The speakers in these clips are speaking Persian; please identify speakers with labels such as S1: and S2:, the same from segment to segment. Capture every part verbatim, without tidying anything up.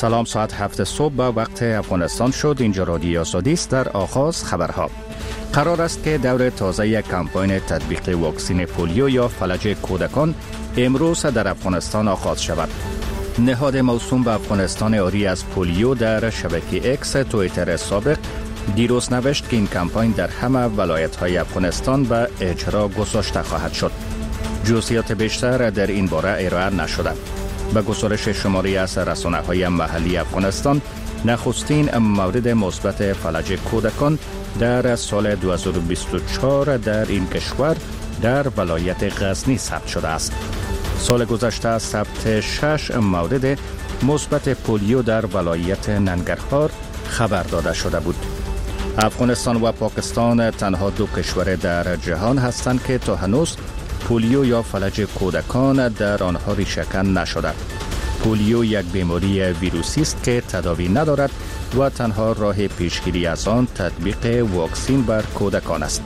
S1: سلام، ساعت هفت صبح به وقت افغانستان شد. اینجا رادیو آزادی است. در آغاز خبرها. قرار است که دور تازه کمپاین تطبیق واکسن پولیو یا فلج کودکان امروز در افغانستان آغاز شود. نهاد موسوم به افغانستان عاری از پولیو در شبکه اکس توییتر سابق دیروز نوشت که این کمپاین در همه ولایت‌های افغانستان به اجرا گذاشته خواهد شد. جزئیات بیشتر در این باره ارائه نشده. به گزارش شماری از رسانه‌های محلی افغانستان، نخستین مورد مثبت فلج کودکان در سال دو هزار و بیست و چهار در این کشور در ولایت غزنی ثبت شده است. سال گذشته ثبت شش مورد مثبت پولیو در ولایت ننگرهار خبر داده شده بود. افغانستان و پاکستان تنها دو کشور در جهان هستند که تا هنوز پولیو یا فلج کودکان در آنها ریشه‌کن نشده. پولیو یک بیماری ویروسی است که تداوی ندارد و تنها راه پیشگیری از آن تطبیق واکسن بر کودکان است.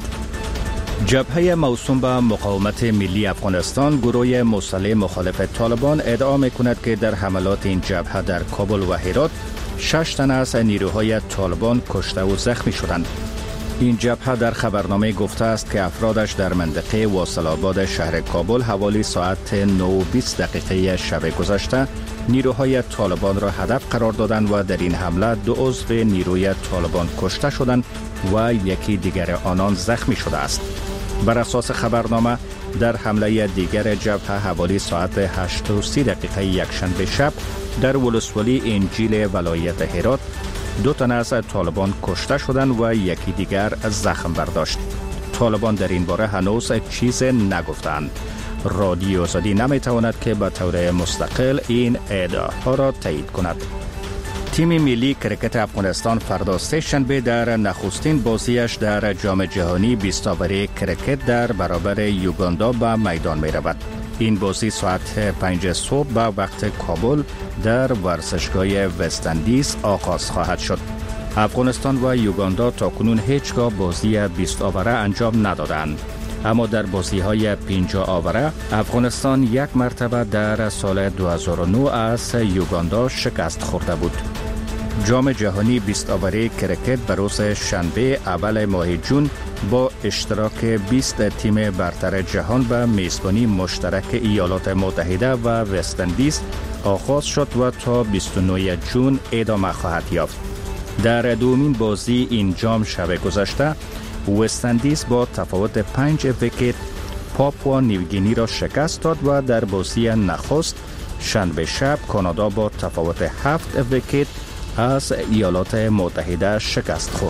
S1: جبهه موسوم به مقاومت ملی افغانستان، گروه مسلح مخالف طالبان، ادعا می‌کند که در حملات این جبهه در کابل و هرات شش تن از نیروهای طالبان کشته و زخمی شدند. این جبهه در خبرنامه گفته است که افرادش در منطقه واصل آباد شهر کابل حوالی ساعت نه و بیست دقیقه شب گذشته نیروهای طالبان را هدف قرار دادند و در این حمله دو عضو نیروی طالبان کشته شدند و یکی دیگر آنان زخمی شده است. بر اساس خبرنامه در حمله دیگر جبهه حوالی ساعت هشت و سی دقیقه یکشنبه شب در ولسوالی انجیل ولایت هرات دو تن از طالبان کشته شدند و یکی دیگر زخم برداشت. طالبان در این باره هنوز چیز نگفتند. رادیو آزادی نمیتواند که به طور مستقل این ادعاها را تایید کند. تیم ملی کرکت افغانستان فردا سه شنبه در نخستین بازیش در جام جهانی بیست اوری کرکت در برابر یوگاندا به میدان می رود. این بازی ساعت پنج صبح به وقت کابل در ورزشگاه وستندیز آغاز خواهد شد. افغانستان و یوگاندا تاکنون هیچگاه بازی بیست اوره انجام ندادند. اما در بازی‌های پنجاه اوره افغانستان یک مرتبه در سال دو هزار و نه از یوگاندا شکست خورده بود. جام جهانی بیست اوری کرکت به روز شنبه اول ماه جون با اشتراک بیست تیم برتر جهان به میزبانی مشترک ایالات متحده و وستندیز آغاز شد و تا بیست و نه جون ادامه خواهد یافت. در دومین بازی این جام شب گذشته وستندیز با تفاوت پنج ویکت پاپوا نیوگینی را شکست داد و در بازی نخست شنبه شب کانادا با تفاوت هفت ویکت از ایالات متحده شکست خورد.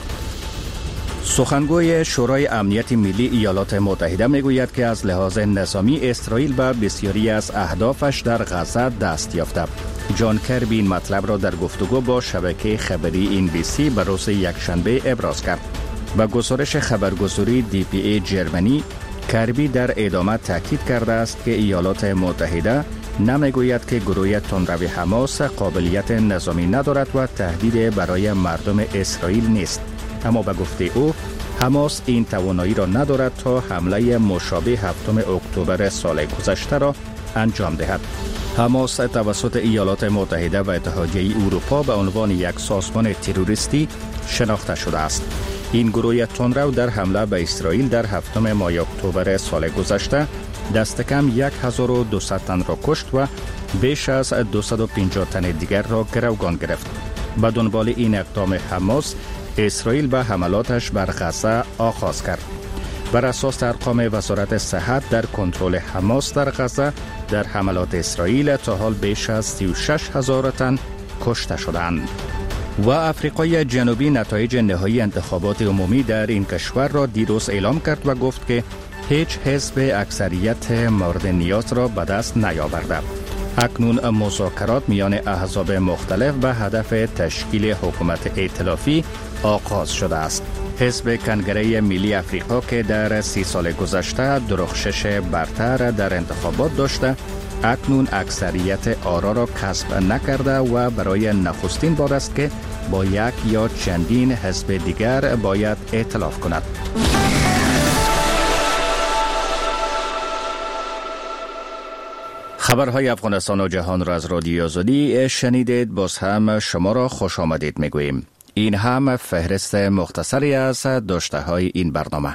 S1: سخنگوی شورای امنیت ملی ایالات متحده میگوید که از لحاظ نظامی اسرائیل به بسیاری از اهدافش در غزه دست یافته. جان کربی این مطلب را در گفتگو با شبکه خبری این بی سی به روز یکشنبه ابراز کرد. با گزارش خبرگزاری دی پی ای جرمنی، کربی در ادامه تاکید کرده است که ایالات متحده نمیگوید که گروه تندرو حماس قابلیت نظامی ندارد و تهدید برای مردم اسرائیل نیست. اما به گفته او، حماس این توانایی را ندارد تا حمله مشابه هفتم اکتبر سال گذشته را انجام دهد. حماس توسط ایالات متحده و اتحادیه اروپا به عنوان یک سازمان تروریستی شناخته شده است. این گروه تندرو در حمله به اسرائیل در هفتم ماه اکتبر سال گذشته دست کم هزار و دویست تن را کشت و بیش از دویست و پنجاه تن دیگر را گروگان گرفت. به دنبال این اقدام حماس، اسرائیل به حملاتش بر غزه آغاز کرد. بر اساس ارقام وزارت صحت، در کنترل حماس در غزه در حملات اسرائیل تا حال بیش از سی و شش هزار تن کشته شدند. و آفریقای جنوبی نتایج نهایی انتخابات عمومی در این کشور را دیروز اعلام کرد و گفت که هیچ حزب اکثریت مورد نیاز را به دست نیاورده. اکنون مذاکرات میان احزاب مختلف به هدف تشکیل حکومت ائتلافی آغاز شده است. حزب کنگره ملی افریقا که در سی سال گذشته درخشش برتر در انتخابات داشته، اکنون اکثریت آرا را کسب نکرده و برای نخستین بار است که با یک یا چندین حزب دیگر باید ائتلاف کند. خبرهای افغانستان و جهان را از رادیو آزادی شنیدید. باز هم شما را خوش آمدید میگوییم. این هم فهرست مختصری از داشته های این برنامه.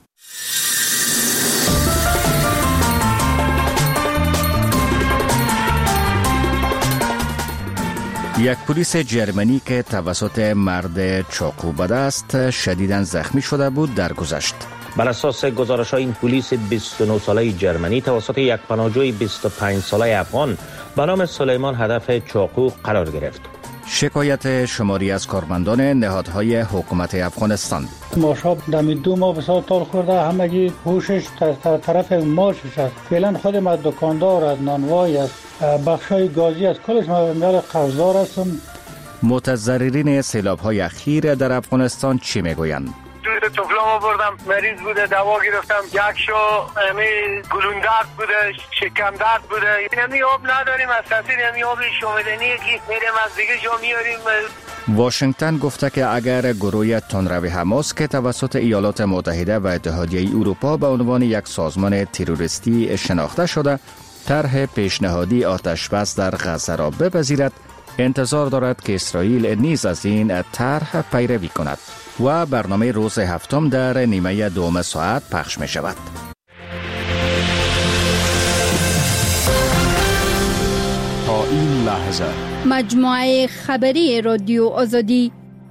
S1: یک پلیس جرمنی که توسط مرد چاقو به دست شدیداً زخمی شده بود درگذشت.
S2: بر اساس گزارش‌های این پلیس بیست و نه ساله جرمنی توسط یک پناهجوی بیست و پنج ساله افغان به نام سلیمان هدف چاقو قرار گرفت.
S1: شکایت شماری از کارمندان نهادهای حکومت افغانستان.
S3: ما شب دمی دو ماه بسیار تال خورده، همگی پوشش طرف ماشش است. فعلا خود ما دکاندار از نانوای است، بخشای گازی از کلش ما میال قرضدار هستم.
S1: متضررین سیلاب‌های اخیر در افغانستان چی میگویند؟
S4: توی طفلامو بردم، مریض بوده، دوا گرفتم، یک شو امی گلون درد بوده، شکم درد بوده. امی آب نداریم، از تاثیر امی آب شومدنی که میریم از دیگه جا میاریم.
S1: واشنگتن گفته که اگر گروه تندروی حماس که توسط ایالات متحده و اتحادیه اروپا به عنوان یک سازمان تروریستی شناخته شده طرح پیشنهادی آتشبس در غزه را بپذیرد، انتظار دارد که اسرائیل نیز از این طرح پیروی کند و برنامه روز هفتم در نیمه دوم ساعت پخش می شود.
S5: تا این لحظه
S6: مجموعه خبری رادیو آزادی.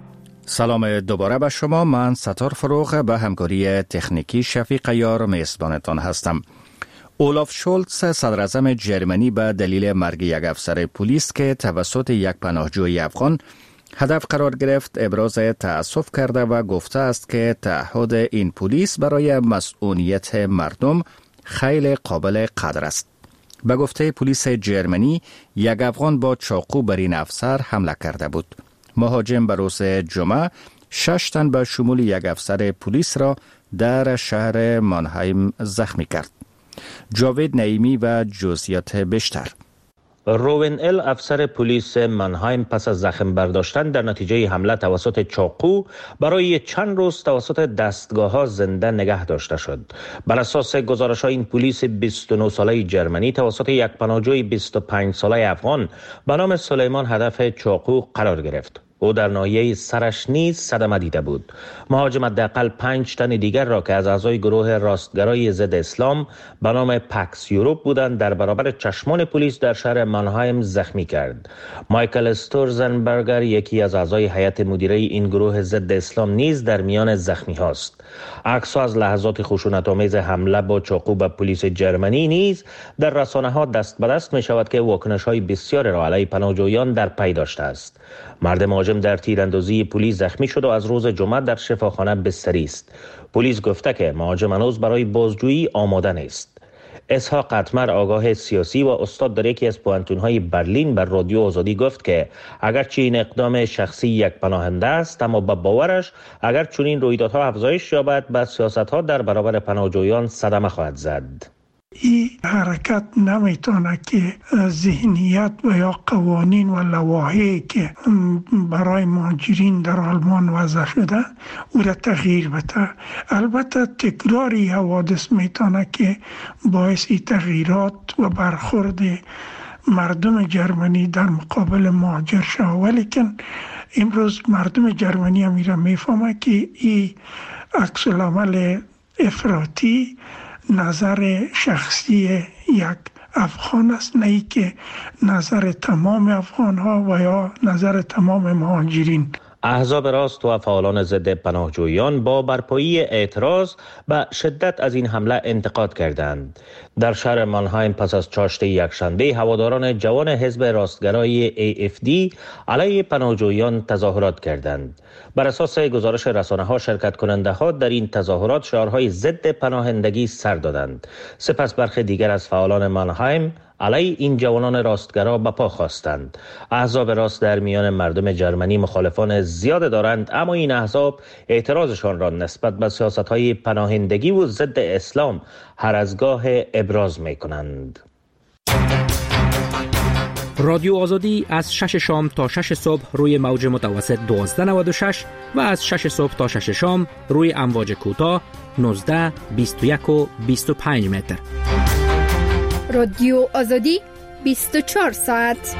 S1: سلام دوباره به شما. من ستار فروغ به همکاری تکنیکی شفیق یار میزبانتان هستم. اولاف شولتز صدر اعظم جرمنی به دلیل مرگ یک افسر پلیس که توسط یک پناهجوی افغان هدف قرار گرفت ابراز تأسف کرده و گفته است که تعهد این پلیس برای مسئولیت مردم خیلی قابل قدر است. به گفته پلیس جرمنی یک افغان با چاقو بر این افسر حمله کرده بود. مهاجم به روز جمعه شش تن به شمول یک افسر پلیس را در شهر مانهایم زخمی کرد. جاوید نعیمی و جزئیات بیشتر.
S2: روین ال افسر پلیس مانهایم پس از زخم برداشتن در نتیجه حمله توسط چاقو برای چند روز توسط دستگاه‌ها زنده نگه داشته شد. بر اساس گزارش‌های این پلیس بیست و نه ساله جرمنی توسط یک پناهجوی بیست و پنج ساله افغان به نام سلیمان هدف چاقو قرار گرفت. او در ناحیه سرش نیز صدمه دیده بود. مهاجم حداقل پنج تن دیگر را که از اعضای گروه راستگرای ضد اسلام به نام پکس یوروپ بودند در برابر چشمان پلیس در شهر مانهایم زخمی کرد. مایکل استورزنبرگر یکی از اعضای هیئت مدیره این گروه ضد اسلام نیز در میان زخمی هاست. عکس‌ها از لحظات خشونت‌آمیز حمله با چاقو به پلیس جرمنی نیز در رسانه‌ها دست به دست می‌شود که واکنش‌های بسیار را علیه پناهجویان در پی داشته است. مرد مهاجم در تیراندازی پلیس زخمی شد و از روز جمعه در شفاخانه بستری است. پلیس گفته که مهاجم هنوز برای بازجویی آماده نیست. اسحاق قطمر آگاه سیاسی و استاد در یکی از پوانتون‌های برلین بر رادیو آزادی گفت که اگرچه این اقدام شخصی یک پناهنده است، اما به باورش اگر چنین رویدادها افزایش یابد به سیاست‌ها در برابر پناهجویان صدمه خواهد زد.
S7: این حرکت نمیتونه که ذهنیت و یا قوانین و لوایحی که برای مهاجرین در آلمان وضع شده او را تغییر بده. البته تکراری حوادث میتونه که باعث تغییرات و برخورد مردم جرمنی در مقابل مهاجر شود، ولیکن امروز مردم جرمنی هم میره میفهمه که این عکس العمل افراطی نظر شخصی یک افغان است، نه ای که نظر تمام افغان ها و یا نظر تمام مهاجرین.
S2: احزاب راست و فعالان ضد پناهجویان با برپایی اعتراض به شدت از این حمله انتقاد کردند. در شهر مانهایم پس از چاشت یکشنبه هواداران جوان حزب راستگرای ای اف دی علیه پناهجویان تظاهرات کردند. بر اساس گزارش رسانه‌ها شرکت کننده ها در این تظاهرات شعارهای ضد پناهندگی سر دادند. سپس برخی دیگر از فعالان مانهایم علیه این جوانان راستگرا به پا خواستند. احزاب راست در میان مردم جرمنی مخالفان زیاد دارند، اما این احزاب اعتراضشان را نسبت به سیاست‌های پناهندگی و ضد اسلام هر از گاه ابراز می‌کنند.
S5: رادیو آزادی از شش شام تا شش صبح روی موج متوسط دوازده نود و شش و از شش صبح تا شش شام روی امواج کوتاه نوزده، بیست و یک و بیست و پنج متر.
S6: رادیو آزادی بیست و چهار ساعت.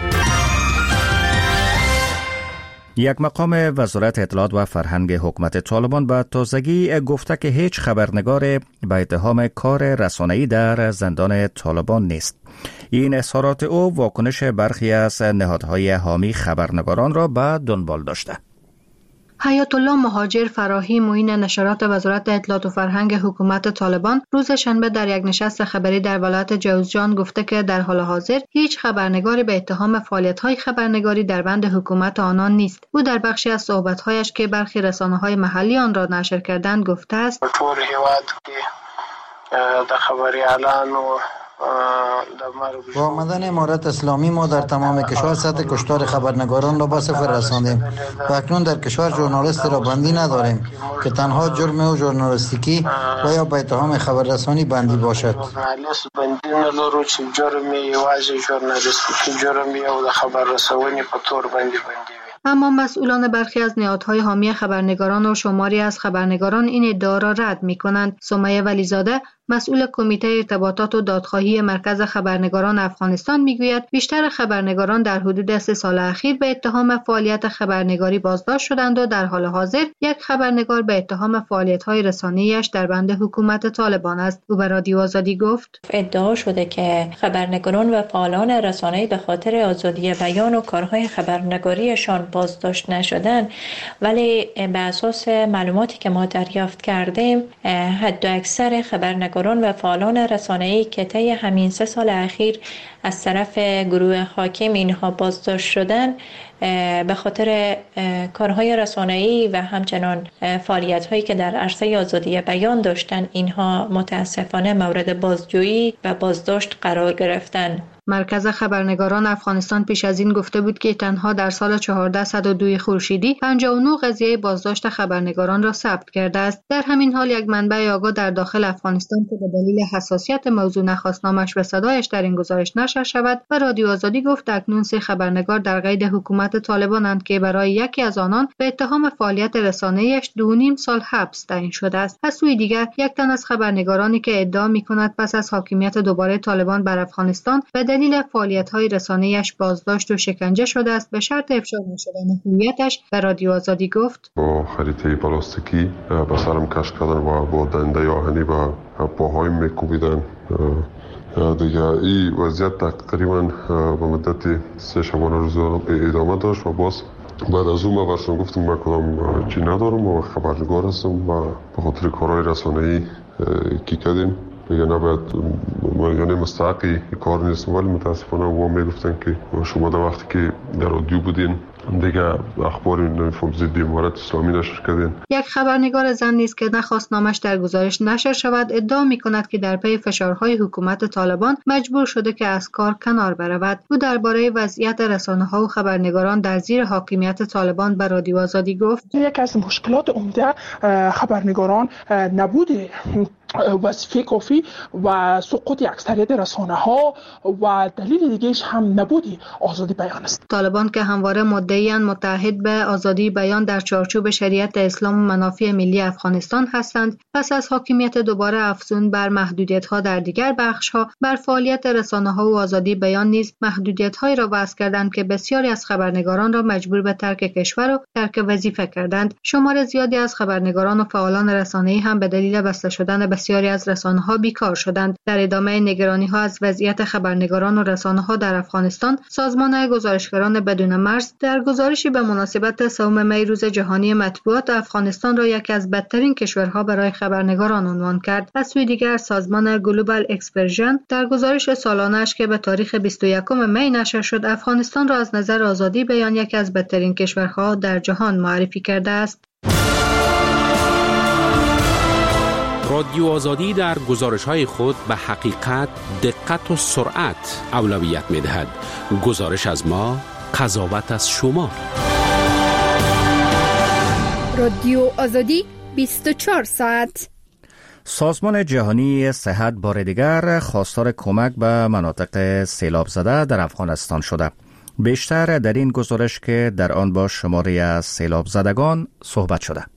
S1: یک مقام وزارت اطلاعات و فرهنگ حکومت طالبان به تازگی گفته که هیچ خبرنگار به اتهام کار رسانه‌ای در زندان طالبان نیست. این اظهارات او واکنش برخی از نهادهای حامی خبرنگاران را به دنبال داشته.
S8: حیات الله مهاجر فراهی معین نشرات وزارت اطلاعات و فرهنگ حکومت طالبان روز شنبه در یک نشست خبری در ولایت جوزجان گفته که در حال حاضر هیچ خبرنگاری به اتهام فعالیت‌های خبرنگاری در بند حکومت آنان نیست. او در بخشی از صحبت‌هایش که برخی رسانه‌های محلی آن را نشر کردند گفته است:
S9: ټول هیواد کې د خبري اعلان و
S10: با آمدن امارت اسلامی ما در تمام کشور سطح کشتار خبرنگاران را به صفر رساندیم و اکنون در کشور ژورنالیست را بندی نداریم که تنها جرم او ژورنالیستیکی و یا به اتهام خبررسانی بندی باشد.
S9: بندی ندارو چې جرم یوازې ژورنالیستیکی جرم او د خبررسانی په تور بندی بندی.
S8: اما مسئولان برخی از نهادهای حامی خبرنگاران و شماری از خبرنگاران این ادعا را رد می‌کنند. سمیه ولیزاده مسئول کمیته ارتباطات و دادخواهی مرکز خبرنگاران افغانستان میگوید بیشتر خبرنگاران در حدود سه سال اخیر به اتهام فعالیت خبرنگاری بازداشت شدند و در حال حاضر یک خبرنگار به اتهام فعالیت‌های رسانه‌ایش در بند حکومت طالبان است. او به رادیو آزادی گفت:
S11: ادعا شده که خبرنگاران و فعالان رسانه‌ای به خاطر آزادی بیان و کارهای خبرنگاریشان بازداشت نشدند، ولی به اساس معلوماتی که ما دریافت کردیم حد اکثر خبرنگاران و فعالان رسانه‌ای که طی همین سه سال اخیر از طرف گروه حاکم اینها بازداشت شدن به خاطر کارهای رسانه‌ای و همچنان فعالیت‌هایی که در عرصه آزادی بیان داشتن اینها متاسفانه مورد بازجویی و بازداشت قرار گرفتن.
S8: مرکز خبرنگاران افغانستان پیش از این گفته بود که تنها در سال چهارصد و دو خورشیدی پنجاه و نه قضیه بازداشت خبرنگاران را ثبت کرده است. در همین حال یک منبع آگاه در داخل افغانستان که به دلیل حساسیت موضوع نخواست نامش به صدایش در این گزارش نشر شود و رادیو آزادی گفت اکنون سه خبرنگار در قید حکومت طالبانند که برای یکی از آنان به اتهام فعالیت رسانه‌ایش دو نیم سال حبس تعیین شده است. از سوی دیگر یک تن از خبرنگارانی که ادعا می‌کند پس از حاکمیت دوباره طالبان بر افغانستان به دلیل فعالیت‌های رسانه‌ایش بازداشت و شکنجه شده است به شرط افشا نشدن هویتش به رادیو آزادی گفت:
S12: با خریطه پلاستیکی به سرم کش کردن و با دنده آهنی به پاهایم میکوبیدن. دیگه این وضعیت تقریبا به مدت سه شبانه روز ادامه داشت و باز بعد از اون ما برشون گفتم من کدام چی ندارم و خبرنگار هستم و به خاطر کارهای رسانه‌ای کی کردیم دیگه نباید یعنی مستحقی کار نیست، ولی متاسفانه و میگفتن که شما در وقتی که در رادیو بودین دیگه اخبار نمیفهم ضد امارت اسلامی نشر کردین.
S8: یک خبرنگار زن نیز که نخواست نامش در گزارش نشر شود ادعا می‌کند که در پی فشارهای حکومت طالبان مجبور شده که از کار کنار برود. او درباره وضعیت رسانه‌ها و خبرنگاران در زیر حاکمیت طالبان به رادیو آزادی گفت:
S13: یکی از مشکلات عمده خبرنگاران نبود وظیفه کافی و سقوط اکثریت رسانه‌ها و دلیل دیگه‌اش هم نبودی آزادی بیان است.
S8: طالبان که همواره مدعیان متحد به آزادی بیان در چارچوب شریعت اسلام و منافع ملی افغانستان هستند، پس از حاکمیت دوباره افزون بر محدودیت‌ها در دیگر بخش‌ها بر فعالیت رسانه‌ها و آزادی بیان نیز محدودیت‌هایی را وضع کردند که بسیاری از خبرنگاران را مجبور به ترک کشور و ترک وظیفه کردند. شمار زیادی از خبرنگاران و فعالان رسانه‌ای هم به دلیل بسته شدن بسیاری از رسانه‌ها بیکار شدند. در ادامه نگرانی‌ها از وضعیت خبرنگاران و رسانه‌ها در افغانستان، سازمان گزارشگران بدون مرز در گزارشی به مناسبت سوم می روز جهانی مطبوعات افغانستان را یکی از بدترین کشورها برای خبرنگاران عنوان کرد. از سوی دیگر سازمان گلوبال اکسپرژن در گزارش سالانه‌اش که به تاریخ بیست و یکم می نشر شد، افغانستان را از نظر آزادی بیان یکی از بدترین کشورها در جهان معرفی کرده است.
S5: رادیو آزادی در گزارش‌های خود به حقیقت، دقت و سرعت اولویت می‌دهد. گزارش از ما، قضاوت از شما.
S6: رادیو آزادی بیست و چهار ساعت.
S1: سازمان جهانی صحت بار دیگر خواستار کمک به مناطق سیلاب زده در افغانستان شده. بیشتر در این گزارش که در آن با شماری از سیلاب زدگان صحبت شده.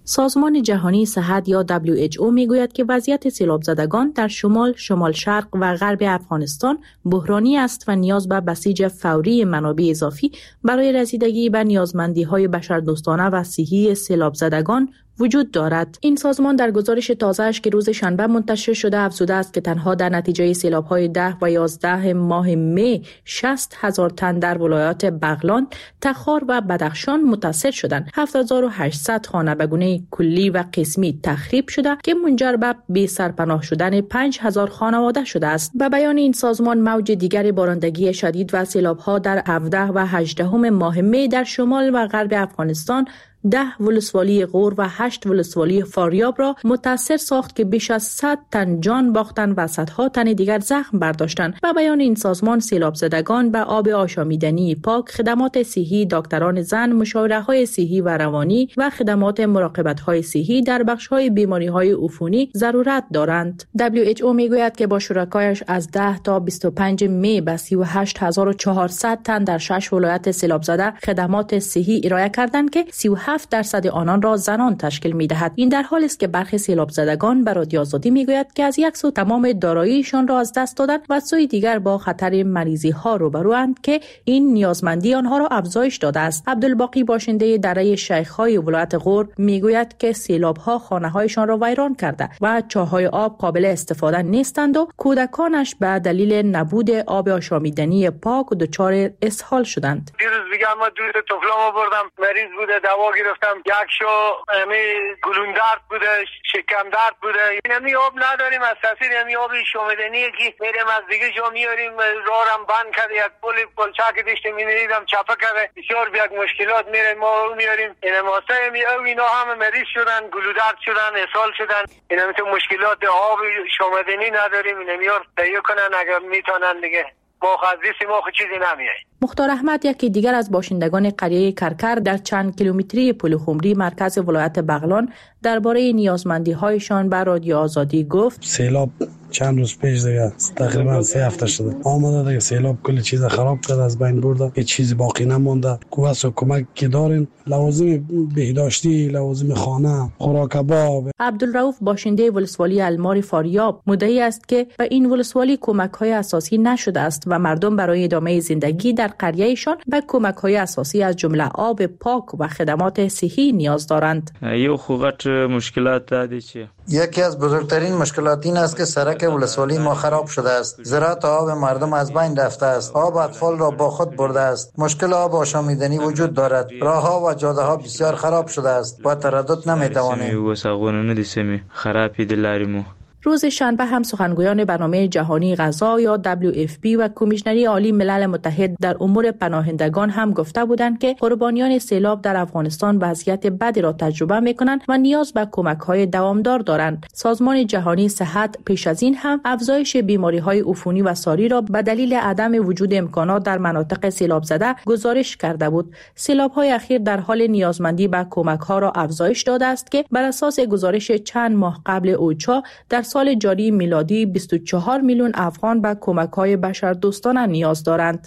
S14: سازمان جهانی صحت یا دبلیو اچ او میگوید که وضعیت سیلاب زدگان در شمال، شمال شرق و غرب افغانستان بحرانی است و نیاز به بسیج فوری منابع اضافی برای رسیدگی به نیازمندی‌های بشردوستانه و صحی سیلاب زدگان وجود دارد. این سازمان در گزارش تازه‌اش که روز شنبه منتشر شده افزوده است که تنها در نتیجه سیلاب‌های ده و یازده ماه می شصت هزار تن در ولایات بغلان، تخار و بدخشان متاثر شدند. هفت هزار و هشتصد خانه به گونه کلی و قسمی تخریب شده که منجر به بی سرپناه شدن پنج هزار خانواده شده است. به بیان این سازمان موج دیگر بارندگی شدید و سیلاب‌ها در هفده و هجده ماه می در شمال و غرب افغانستان ده ولسوالی غور و هشت ولسوالی فاریاب را متاثر ساخت که بیش از صد تن جان باختند و صدها تن دیگر زخم برداشتند. به بیان این سازمان سیلاب زدگان به آب آشامیدنی پاک، خدمات صحی، دکتران زن، مشاوره‌های صحی و روانی و خدمات مراقبت‌های صحی در بخش‌های بیماری‌های عفونی ضرورت دارند. دبلیو اچ او میگوید که با شرکایش از ده تا بیست و پنج می به سی و هشت هزار و چهارصد تن در شش ولایت سیلاب زده خدمات صحی ارائه کردند که سی و هفت درصد آنان را زنان تشکیل می‌دهد. این در حالی است که برخی سیلاب زدگان به رادیو آزادی میگوید که از یک سو تمام داراییشان را از دست دادند و سوی دیگر با خطر مریضی‌ها روبروند که این نیازمندی آنها را افزایش داده است. عبدالباقی باشنده دره شیخ‌های ولایت غور میگوید که سیلاب‌ها خانه‌هایشان را ویران کرده و چاه‌های آب قابل استفاده نیستند و کودکانش به دلیل نبود آب آشامیدنی پاک دچار اسهال شدند.
S4: دیروز دیگه ما دو تا طفلامو بردم، مریض بوده، دوا گرفتم، یک شو امی گلون درد بوده، شکم درد بوده. اینمی آب نداریم، از تاثیر امی آب شومدنیه که میریم از دیگه جا میاریم، راهرم بند کرده، یک پل پلچک داشته می‌دیدم چپه کرده، بسیار یک مشکلات میره، ما میاریم. این ماسه امی او اینا همه مریض شدن، گلو درد شدن، اسهال شدن. اینمی تو مشکلات آب شومدنی نداریم، اینمیار تهیه کنن اگر میتونن دیگه. ما خزیسی ما خود چیزی نمیه.
S14: مختار احمد یکی دیگر از باشندگان قریه کرکر در چند کیلومتری پل خمری مرکز ولایت بغلان درباره نیازمندی‌هایشان به رادیو آزادی گفت:
S15: سیلاب چند روز پیش دیگه تقریبا سه هفته شده آمده دیگه، سیلاب کلی چیز خراب کرد، از بین برده، هیچ چیزی باقی نمونده. کوس و کمک که دارین، لوازم بهداشتی، لوازم خانه، خوراک آب.
S14: عبدالرؤوف باشنده ولسوالی المار فاریاب مدعی است که به این ولسوالی کمک‌های اساسی نشده است و مردم برای ادامه زندگی در قریه‌شان به کمک‌های اساسی از جمله آب پاک و خدمات صحی نیاز دارند.
S16: یو خوغت مشکلات دادی چی؟
S10: یکی از بزرگترین مشکلات این است که سرک ولسوالی ما خراب شده است. زراعت آب مردم از بین رفته است. آب اطفال را با خود برده است. مشکل آب آشامیدنی وجود دارد. راه‌ها و جاده‌ها بسیار خراب شده است. با تردد نمی‌توانیم.
S16: وساغونه ندیسمی خرابی دلاریمو.
S14: روز شنبه هم سخنگویان برنامه جهانی غذا یا دبلیو اف پی و کمیشنری عالی ملل متحد در امور پناهندگان هم گفته بودند که قربانیان سیلاب در افغانستان وضعیت بدی را تجربه می‌کنند و نیاز به کمک‌های دوامدار دارند. سازمان جهانی صحت پیش از این هم افزایش بیماری‌های عفونی و ساری را به دلیل عدم وجود امکانات در مناطق سیلاب زده گزارش کرده بود. سیلاب‌های اخیر در حال نیازمندی به کمک‌ها را افزایش داده است که بر اساس گزارش چند ماه قبل اوچا در سال جاری میلادی بیست و چهار میلیون افغان به کمک‌های بشردوستانه نیاز دارند.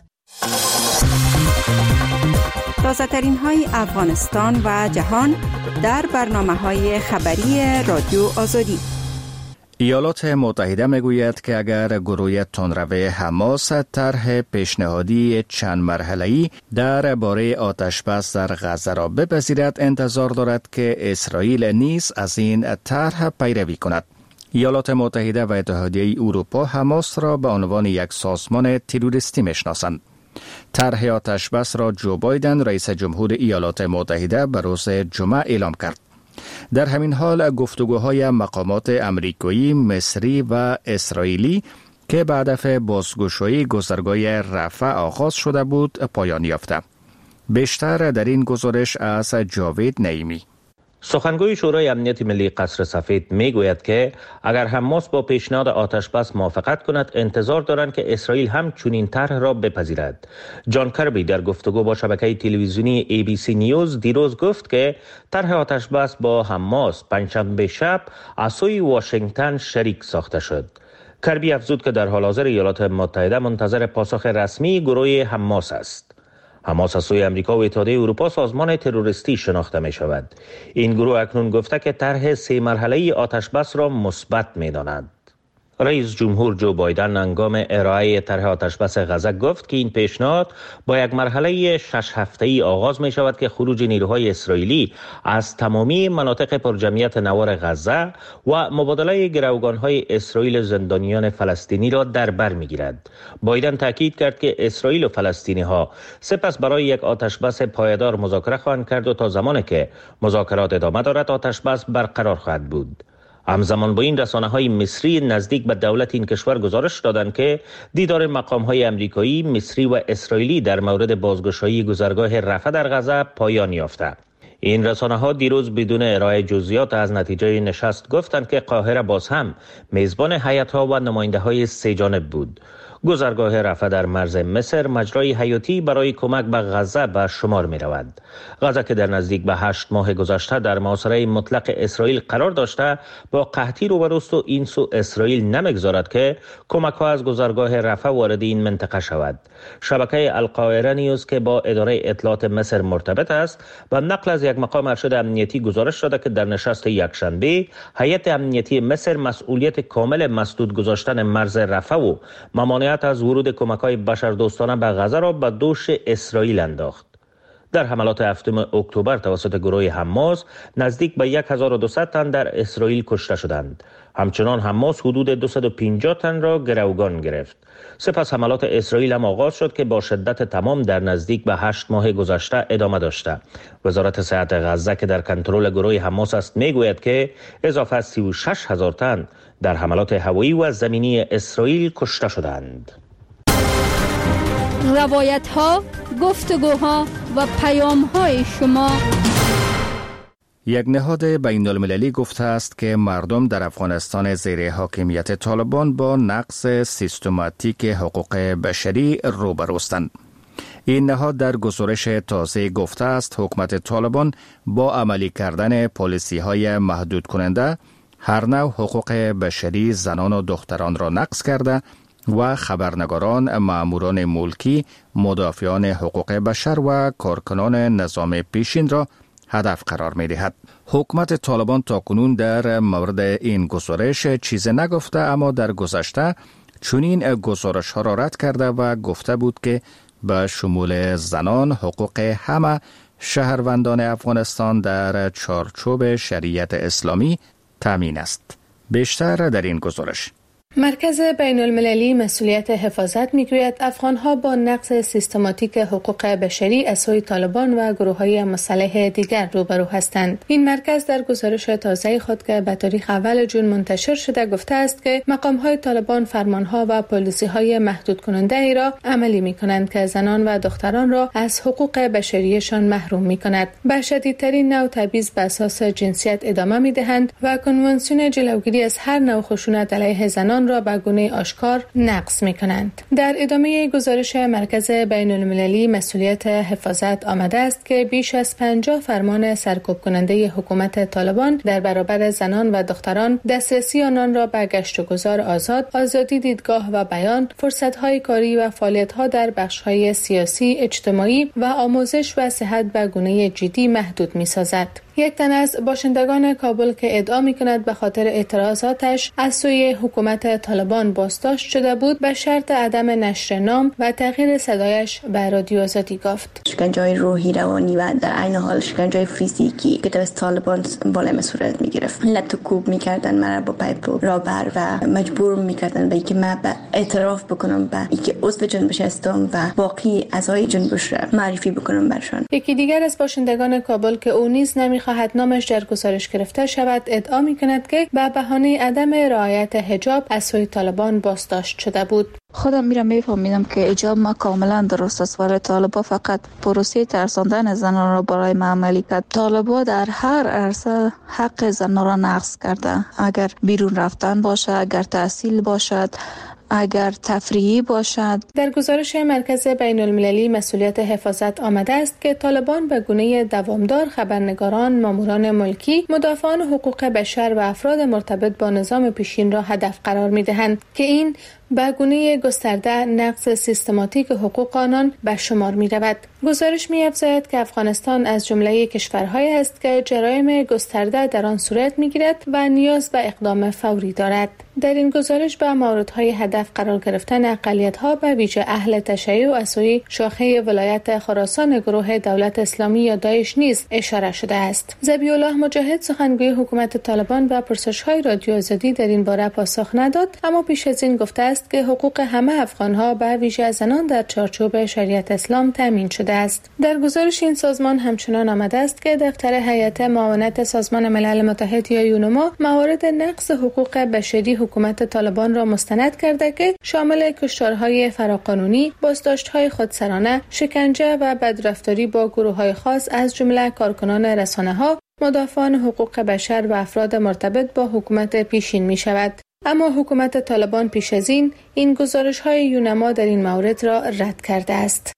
S17: تازه‌ترین های افغانستان و جهان در برنامه‌های خبری رادیو آزادی.
S1: ایالات متحده میگوید که اگر گروه تندرو حماس طرح پیشنهادی چند مرحله‌ای درباره آتشبس در غزه را بپذیرد، انتظار دارد که اسرائیل نیز از این طرح پیروی کند. ایالات متحده و اتحادیه اروپا حماس را به عنوان یک سازمان تروریستی میشناسند. طرح آتشبس را جو بایدن رئیس جمهور ایالات متحده به روز جمعه اعلام کرد. در همین حال گفتگوهای مقامات امریکایی، مصری و اسرائیلی که به هدف بازگشایی گذرگاه رفح آغاز شده بود پایان یافته. بیشتر در این گزارش از جاوید نعیمی.
S2: سخنگوی شورای امنیت ملی قصر سفید میگوید که اگر حماس با پیشنهاد آتشبس موافقت کند، انتظار دارند که اسرائیل هم چنین طرح را بپذیرد. جان کربی در گفتگو با شبکه تلویزیونی ای بی سی نیوز دیروز گفت که طرح آتشبس با حماس پنجشنبه شب از سوی واشنگتن شریک ساخته شد. کربی افزود که در حال حاضر ایالات متحده منتظر پاسخ رسمی گروه حماس است. حماس از سوی امریکا و اتحادیه اروپا سازمان تروریستی شناخته می شود. این گروه اکنون گفته که طرح سه مرحله‌ای آتشبس را مثبت می داند. رئیس جمهور جو بایدن هنگام ارائه طرح آتشبس غزه گفت که این پیشنهاد با یک مرحله شش هفته‌ای آغاز می شود که خروج نیروهای اسرائیلی از تمامی مناطق پرجمعیت نوار غزه و مبادله گروگان‌های اسرائیل زندانیان فلسطینی را در بر می‌گیرد. بایدن تاکید کرد که اسرائیل و فلسطینی‌ها سپس برای یک آتشبس پایدار مذاکره خواهند کرد و تا زمانی که مذاکرات ادامه دارد آتشبس برقرار خواهد بود. همزمان با این رسانه‌های مصری نزدیک به دولت این کشور گزارش دادند که دیدار مقام‌های آمریکایی، مصری و اسرائیلی در مورد بازگشایی گذرگاه رفح در غزه پایان یافته. این رسانه‌ها دیروز بدون ارائه جزئیات از نتیجه نشست گفتند که قاهره باز هم میزبان هیئت‌ها و نماینده‌های سه جانب بود. گذرگاه رفح در مرز مصر مجرای حیاتی برای کمک به غزه به شمار می رود. غزه که در نزدیک به هشت ماه گذشته در محاصره مطلق اسرائیل قرار داشته با قحطی روبروست و این سو اسرائیل نمیگذارد که کمک ها از گذرگاه رفح وارد این منطقه شود. شبکه القاهره نیوز که با اداره اطلاعات مصر مرتبط است با نقل از یک مقام ارشد امنیتی گزارش داده که در نشست یکشنبه هیئت امنیتی مصر مسئولیت کامل مسدود گذاشتن مرز رفح و ممانعت از ورود کمک‌های بشردوستانه به غزه را به دوش اسرائیل انداخت. در حملات هفتم اکتبر توسط گروه حماس نزدیک به هزار و دویست تن در اسرائیل کشته شدند. همچنان حماس حدود دویست و پنجاه تن را گروگان گرفت. سپس حملات اسرائیل هم آغاز شد که با شدت تمام در نزدیک به هشت ماه گذشته ادامه داشته. وزارت صحت غزه که در کنترل گروه حماس است میگوید که اضافه از سی و شش هزار تن در حملات هوایی و زمینی اسرائیل کشته شدند.
S6: روایت ها، گفتگوها و پیام های شما.
S1: یک نهاد بین المللی گفته است که مردم در افغانستان زیر حاکمیت طالبان با نقض سیستماتیک حقوق بشری روبروستند. این نهاد در گزارش تازه گفته است حکومت طالبان با عملی کردن پالیسی های محدود کننده هر نوع حقوق بشری زنان و دختران را نقض کرده و خبرنگاران، ماموران ملکی، مدافعان حقوق بشر و کارکنان نظام پیشین را هدف قرار می دهد. حکومت طالبان تاکنون در مورد این گزارش چیز نگفته، اما در گذشته چنین گزارش ها را رد کرده و گفته بود که به شمول زنان حقوق همه شهروندان افغانستان در چارچوب شریعت اسلامی تامین است. بیشتر در این گزارش.
S8: مرکز بین المللی مسئولیت حفاظت میگوید افغانها با نقض سیستماتیک حقوق بشری از سوی طالبان و گروه‌های مسلح دیگر روبرو هستند. این مرکز در گزارش تازه خود که به تاریخ اول ژوئن منتشر شده گفته است که مقام‌های طالبان فرمان‌ها و پالیسی‌های محدود کننده ای را عملی می‌کنند که زنان و دختران را از حقوق بشریشان محروم می‌کند. به شدیدترین نوع تبعیض به اساس جنسیت ادامه می‌دهند و کنوانسیون جلوگیری از هر نوع خشونت علیه زنان را به گونه آشکار نقض می‌کنند. در ادامه گزارش مرکز بین المللی مسئولیت حفاظت آمده است که بیش از پنجاه فرمان سرکوب کننده حکومت طالبان در برابر زنان و دختران، دسترسی آنان را به گشت و گذار آزاد، آزادی دیدگاه و بیان، فرصت‌های کاری و فعالیت‌ها در بخش‌های سیاسی، اجتماعی و آموزش و صحت به گونه جدی محدود می‌سازد. یک تن از باشندگان کابل که ادعا می‌کند به خاطر اعتراضاتش از سوی حکومت طالبان بازداشت شده بود، به شرط عدم نشر نام و تغییر صدایش به رادیو آزادی گفت.
S18: شکنجه‌های روحی، روانی و در عین حال شکنجه‌های فیزیکی که توسط طالبان بالای صورت می‌گرفت. لط و کوب می‌کردن مرا با پایپ رابر و مجبور می‌کردن به اینکه من به اعتراف بکنم به اینکه عضو جنبش هستم و باقی اعضای جنبش را معرفی بکنم برشان.
S8: یکی دیگر از باشندگان کابل که او نیز نمی خواهد نامش در گزارش گرفته شود ادعا می‌کند که به بهانه عدم رعایت حجاب از سوی طالبان بازداشت شده بود.
S19: خودم میرم میفهمیدم که حجاب ما کاملا درست است، ولی طالبا فقط پروسه ترساندن زنان را برای ما عملی کرد. طالبا در هر عرصه حق زنان را نقض کرده، اگر بیرون رفتن باشه، اگر تحصیل باشد، اگر تفریحی باشد.
S8: در گزارش مرکز بین المللی مسئولیت حفاظت آمده است که طالبان به گونه دوامدار خبرنگاران، ماموران ملکی، مدافعان حقوق بشر و افراد مرتبط با نظام پیشین را هدف قرار می دهند که این
S20: به گونه گسترده نقض سیستماتیک حقوق آنان به شمار می رود. گزارش می افزاید که افغانستان از جمله کشورهایی است که جرایم گسترده در آن صورت می گیرد و نیاز به اقدام فوری دارد. در این گزارش به موردهای هدف قرار گرفتن اقلیت‌ها به ویژه اهل تشیع از سوی شاخه ولایت خراسان گروه دولت اسلامی یا داعش نیز اشاره شده است. ذبیح الله مجاهد سخنگوی حکومت طالبان و پرسش‌های رادیو آزادی در این باره پاسخ نداد، اما پیش از این گفته است که حقوق همه افغان‌ها به ویژه زنان در چارچوب شریعت اسلام تامین شده است. در گزارش این سازمان همچنان آمده است که دفتر هیئت معاونت سازمان ملل متحد یا یونما موارد نقض حقوق بشری حکومت طالبان را مستند کرده که شامل کشتارهای فراقانونی، بازداشت‌های خودسرانه، شکنجه و بدرفتاری با گروه‌های خاص از جمله کارکنان رسانه‌ها، مدافعان حقوق بشر و افراد مرتبط با حکومت پیشین می‌شود. اما حکومت طالبان پیش از این این گزارش‌های یونما در این مورد را رد کرده است.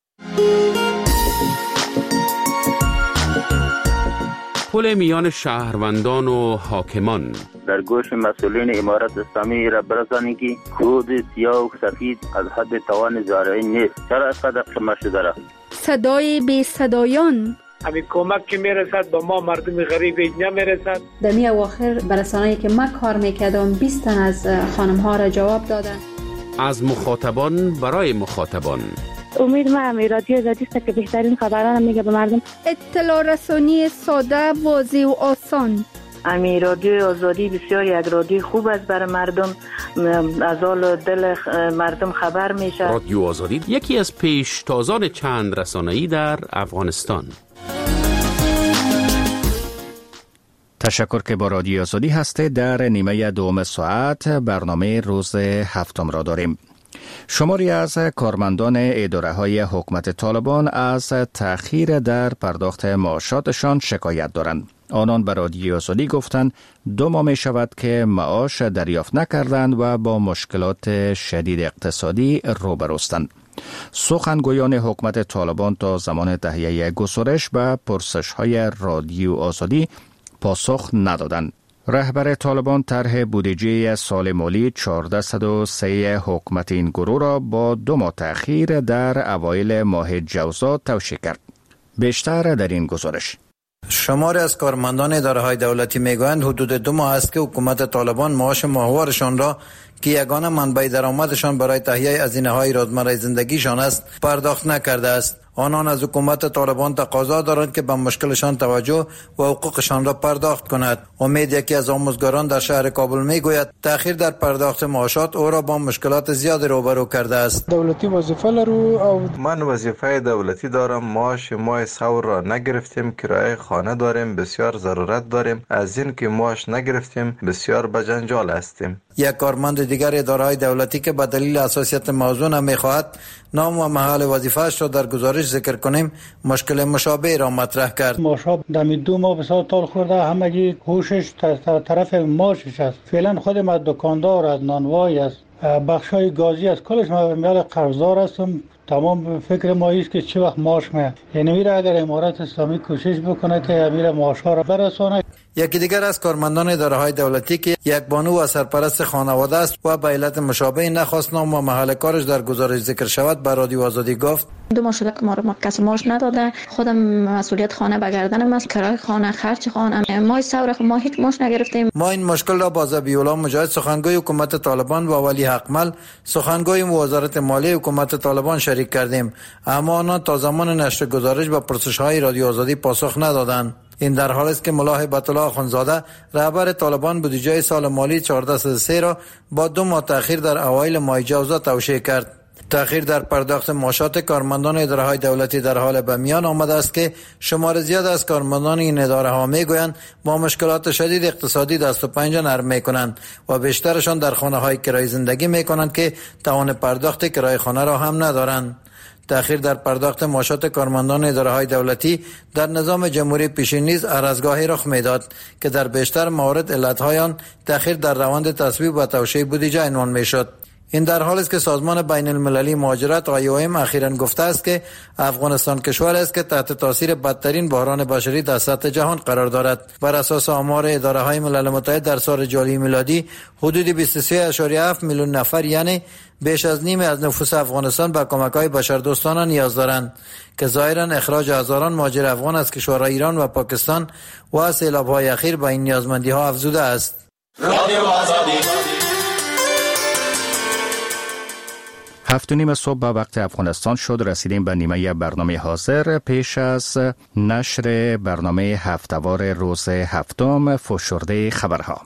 S5: پل میان شهروندان و حاکمان
S21: در گوش مسئولین امارت اسلامی را برسانید که خود سیاه و سفید از حد توان زارعی نیست. چرا از قدر شما شده را؟
S6: صدای بی صدایان
S22: همین کمک که میرسد با ما مردم غریب نمیرسد.
S23: در می اواخر برسانه‌ای که من کار میکردم بیست تن از خانم ها را جواب دادن.
S5: از مخاطبان برای مخاطبان.
S24: امید من رادیو آزادی است که بهترین خبران میگه به مردم.
S6: اطلاع رسانی ساده، واضح و آسان.
S24: امی رادیو آزادی بسیار یک رادیو خوب است برای مردم، از حال دل مردم خبر میشه.
S5: رادیو آزادی یکی از پیشتازان چند رسانه‌ای در افغانستان.
S1: تشکر که با رادیو آزادی هستید. در نیمه دوم ساعت برنامه روز هفتم را داریم. شماری از کارمندان اداره‌های حکومت طالبان از تأخیر در پرداخت معاشاتشان شکایت دارند. آنان به رادیو آزادی گفتند دو ماه می شود که معاش دریافت نکردند و با مشکلات شدید اقتصادی روبروستند. سخنگویان حکومت طالبان تا زمان تهیه گزارش به پرسش‌های رادیو آزادی پاسخ ندادند. رهبر طالبان طرح بودجه سال مالی چهارصد و سه حکومت این گروه را با دو ماه تأخیر در اوایل ماه جوزا توشیح کرد. بیشتر در این گزارش.
S10: شماری از کارمندان اداره‌های دولتی میگویند حدود دو ماه است که حکومت طالبان معاش ماهوارشان را که یگانه منبع درآمدشان برای تهیه هزینه‌های روزمره زندگیشان است پرداخت نکرده است. آنان از حکومت طالبان تقاضا دارند که به مشکلشان توجه و حقوقشان را پرداخت کند. امید یکی از آموزگاران در شهر کابل میگوید تأخیر در پرداخت معاشات او را با مشکلات زیاد روبرو کرده است.
S25: دولتی وظیفه لرو او
S26: من وظیفه دولتی دارم. معاش ماه سور را نگرفتیم، کرایه خانه داریم، بسیار ضرورت داریم. از این که معاش نگرفتیم بسیار به جنجال هستیم.
S10: یک کارمند دیگر اداره‌های دولتی که به دلیل حساسیت موضوع نمی‌خواهد نام و محل وظیفه‌اش را در گزارش ذکر کنیم، مشکل مشابه را مطرح کرد.
S3: ماشا دمی دو ماه بسیار طول خورده، همگی کوشش طرف ماشش است. فعلا خودم از دکاندار از نانوای است، بخشای گازی است، کلش ما میال قرضدار هستم. تمام فکر ما است که چه وقت معاش میاد. یعنی میره اگر امارت اسلامی کوشش بکنه که امیر معاشا را برسونه.
S10: یکی دیگر از کارمندان اداره‌های دولتی که یک بانو و سرپرست خانواده است و به علت مشابه نخواست نام و محل کارش در گزارش ذکر شود به رادیو آزادی گفت
S23: دو ماه شده که ما رو کسی معاش نداده. خودم مسئولیت خانه به گردنم است، کرایه خانه، خرج خانه، ما سور ما هیچ معاش نگرفتیم.
S10: ما این مشکل را با ذبیح الله مجاهد سخنگوی حکومت طالبان و ولی حقمل سخنگوی وزارت مالیه حکومت طالبان شریک کردیم، اما آنها تا زمان نشر گزارش به پرسش‌های رادیو آزادی پاسخ ندادند. این در حالی است که ملا هبت الله اخوندزاده رهبر طالبان بودجه سال مالی چهارصد و سه را با دو ماه تأخیر در اوایل ماه جوزا توشیح کرد. تأخیر در پرداخت معاشات کارمندان اداره‌های دولتی در حال به میان آمده است که شمار زیاد از کارمندان این اداره‌ها میگویند با مشکلات شدید اقتصادی دست و پنجه نرم میکنند و بیشترشان در خانه‌های کرایه زندگی میکنند که توان پرداخت کرایه خانه را هم ندارند. تأخیر در پرداخت معاشات کارمندان اداره‌های دولتی در نظام جمهوری پیشین نیز عرضگاهی رخ میداد که در بیشتر موارد علت‌های آن تأخیر در روند تصویب و توشیح بودجه عنوان میشد. این در حالی است که سازمان بین المللی مهاجرت آی او ام اخیراً گفته است که افغانستان کشوری است که تحت تاثیر بدترین بحران بشری در سطح جهان قرار دارد. بر اساس آمار اداره های ملل متحد در سال جاری میلادی حدود بیست و سه ممیز هفت میلیون نفر یعنی بیش از نیم از نفوس افغانستان به کمک‌های بشردوستانه نیاز دارند که ظاهراً اخراج هزاران مهاجر افغان از کشورهای ایران و پاکستان و سیلاب‌های اخیر به این نیازمندی‌ها افزوده است.
S1: هفت و نیم صبح به وقت افغانستان شد. رسیدیم به نیمه برنامه حاضر. پیش از نشر برنامه هفته‌وار روز هفتم فشرده خبرها.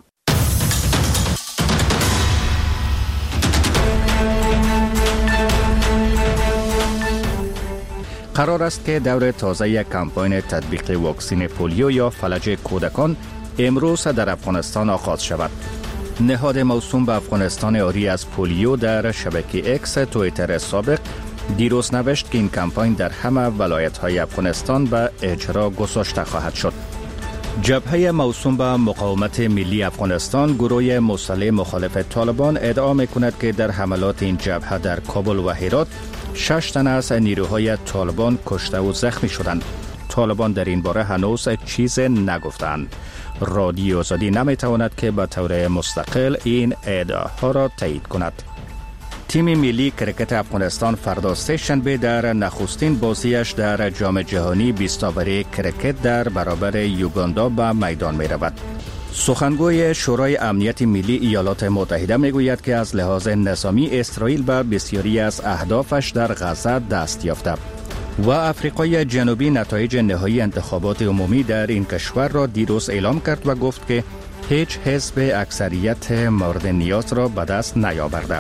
S1: قرار است که دور تازه کمپاین تطبیق واکسن پولیو یا فلج کودکان امروز در افغانستان آغاز شود. نهاد موسوم به افغانستان عاری از پولیو در شبکه اکس توییتر سابق دیروز نوشت که این کمپاین در همه ولایت‌های افغانستان به اجرا گذاشته خواهد شد. جبهه موسوم به مقاومت ملی افغانستان گروه مسلح مخالف طالبان ادعا می‌کند که در حملات این جبهه در کابل و هرات شش تن از نیروهای طالبان کشته و زخمی شدند. طالبان در این باره هنوز چیز نگفتند. رادیو آزادی نمیتواند که به طور مستقل این ادعاها را تایید کند. تیم ملی کرکت افغانستان فردا سه‌شنبه در نخستین بازیش در جام جهانی بیست اوری کرکت در برابر یوگاندا به میدان می رود. سخنگوی شورای امنیت ملی ایالات متحده می گوید که از لحاظ نظامی اسرائیل به بسیاری از اهدافش در غزه دست یافته. و افریقای جنوبی نتایج نهایی انتخابات عمومی در این کشور را دیروز اعلام کرد و گفت که هیچ حزب اکثریت مورد نیاز را به دست نیاورده.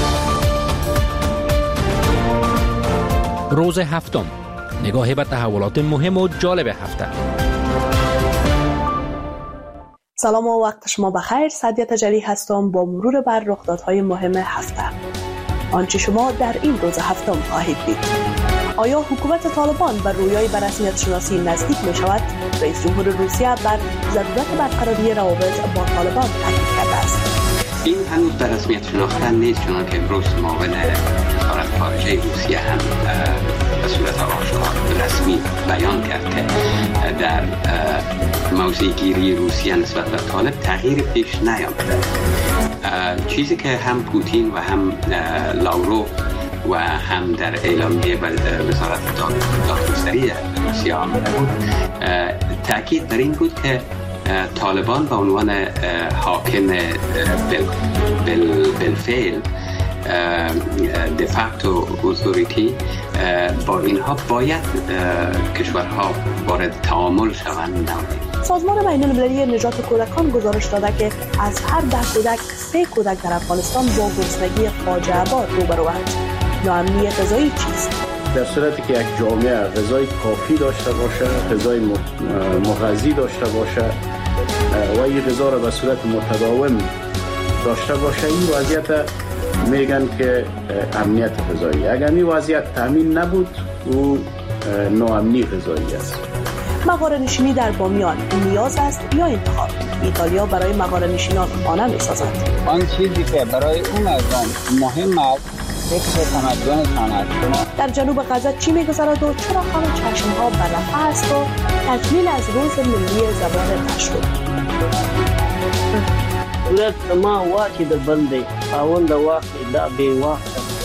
S5: روز هفتم، نگاه به تحولات مهم و جالب هفته.
S4: سلام و وقت شما بخیر. سعدیه تجلی هستم با مرور بر رخدادهای مهم هفته. آنچه شما در این روز هفتم خواهید دید: آیا حکومت طالبان بر رویای به رسمیت شناسی نزدیک می شود؟ رئیس جمهور روسیه بر ضرورت برقراری روابط با طالبان تاکید کرده است.
S7: این هنوز به رسمیت شناختن نیست، چون که امروز معاون وزارت خارجه روسیه هم به صورت آشکار رسمی بیان کرد که در موضع گیری روسیه نسبت به طالب تغییر پیش نیامده. چیزی که هم پوتین و هم لاوروف و هم در اعلامیه وزارت دادگستری روسیه آمده بود تأکید بر این بود که طالبان به عنوان حاکم بالفعل دفاکتو اتوریتی با اینها باید کشورها وارد تعامل شوند.
S4: سازمان بین المللی نجات کودکان گزارش داده که از هر ده کودک سه کودک در افغانستان با گرسنگی فاجعه بار روبروند. ناامنی غذایی چیست؟
S9: در صورتی که یک جامعه غذای کافی داشته باشه، غذای مغذی داشته باشه و این غذا را به صورت متداوم داشته باشه، این وضعیت میگن که امنیت غذایی. اگر این وضعیت تامین نبود او ناامنی غذایی است.
S4: مغاره نشینی در بامیان نیاز است یا انتخاب؟ ایتالیا برای مغاره نشینان خانه می‌سازد.
S11: آن چیزی که برای اون مردم مهم است فکر تمدنشان است.
S4: در جنوب غزه چی می‌گذرد و چرا همه چشم‌ها بر رفح است و تکمیل از روز ملی زبان پشتو؟
S12: ولادت ما واقعی در بنده آوند واقعی دا بی واقع.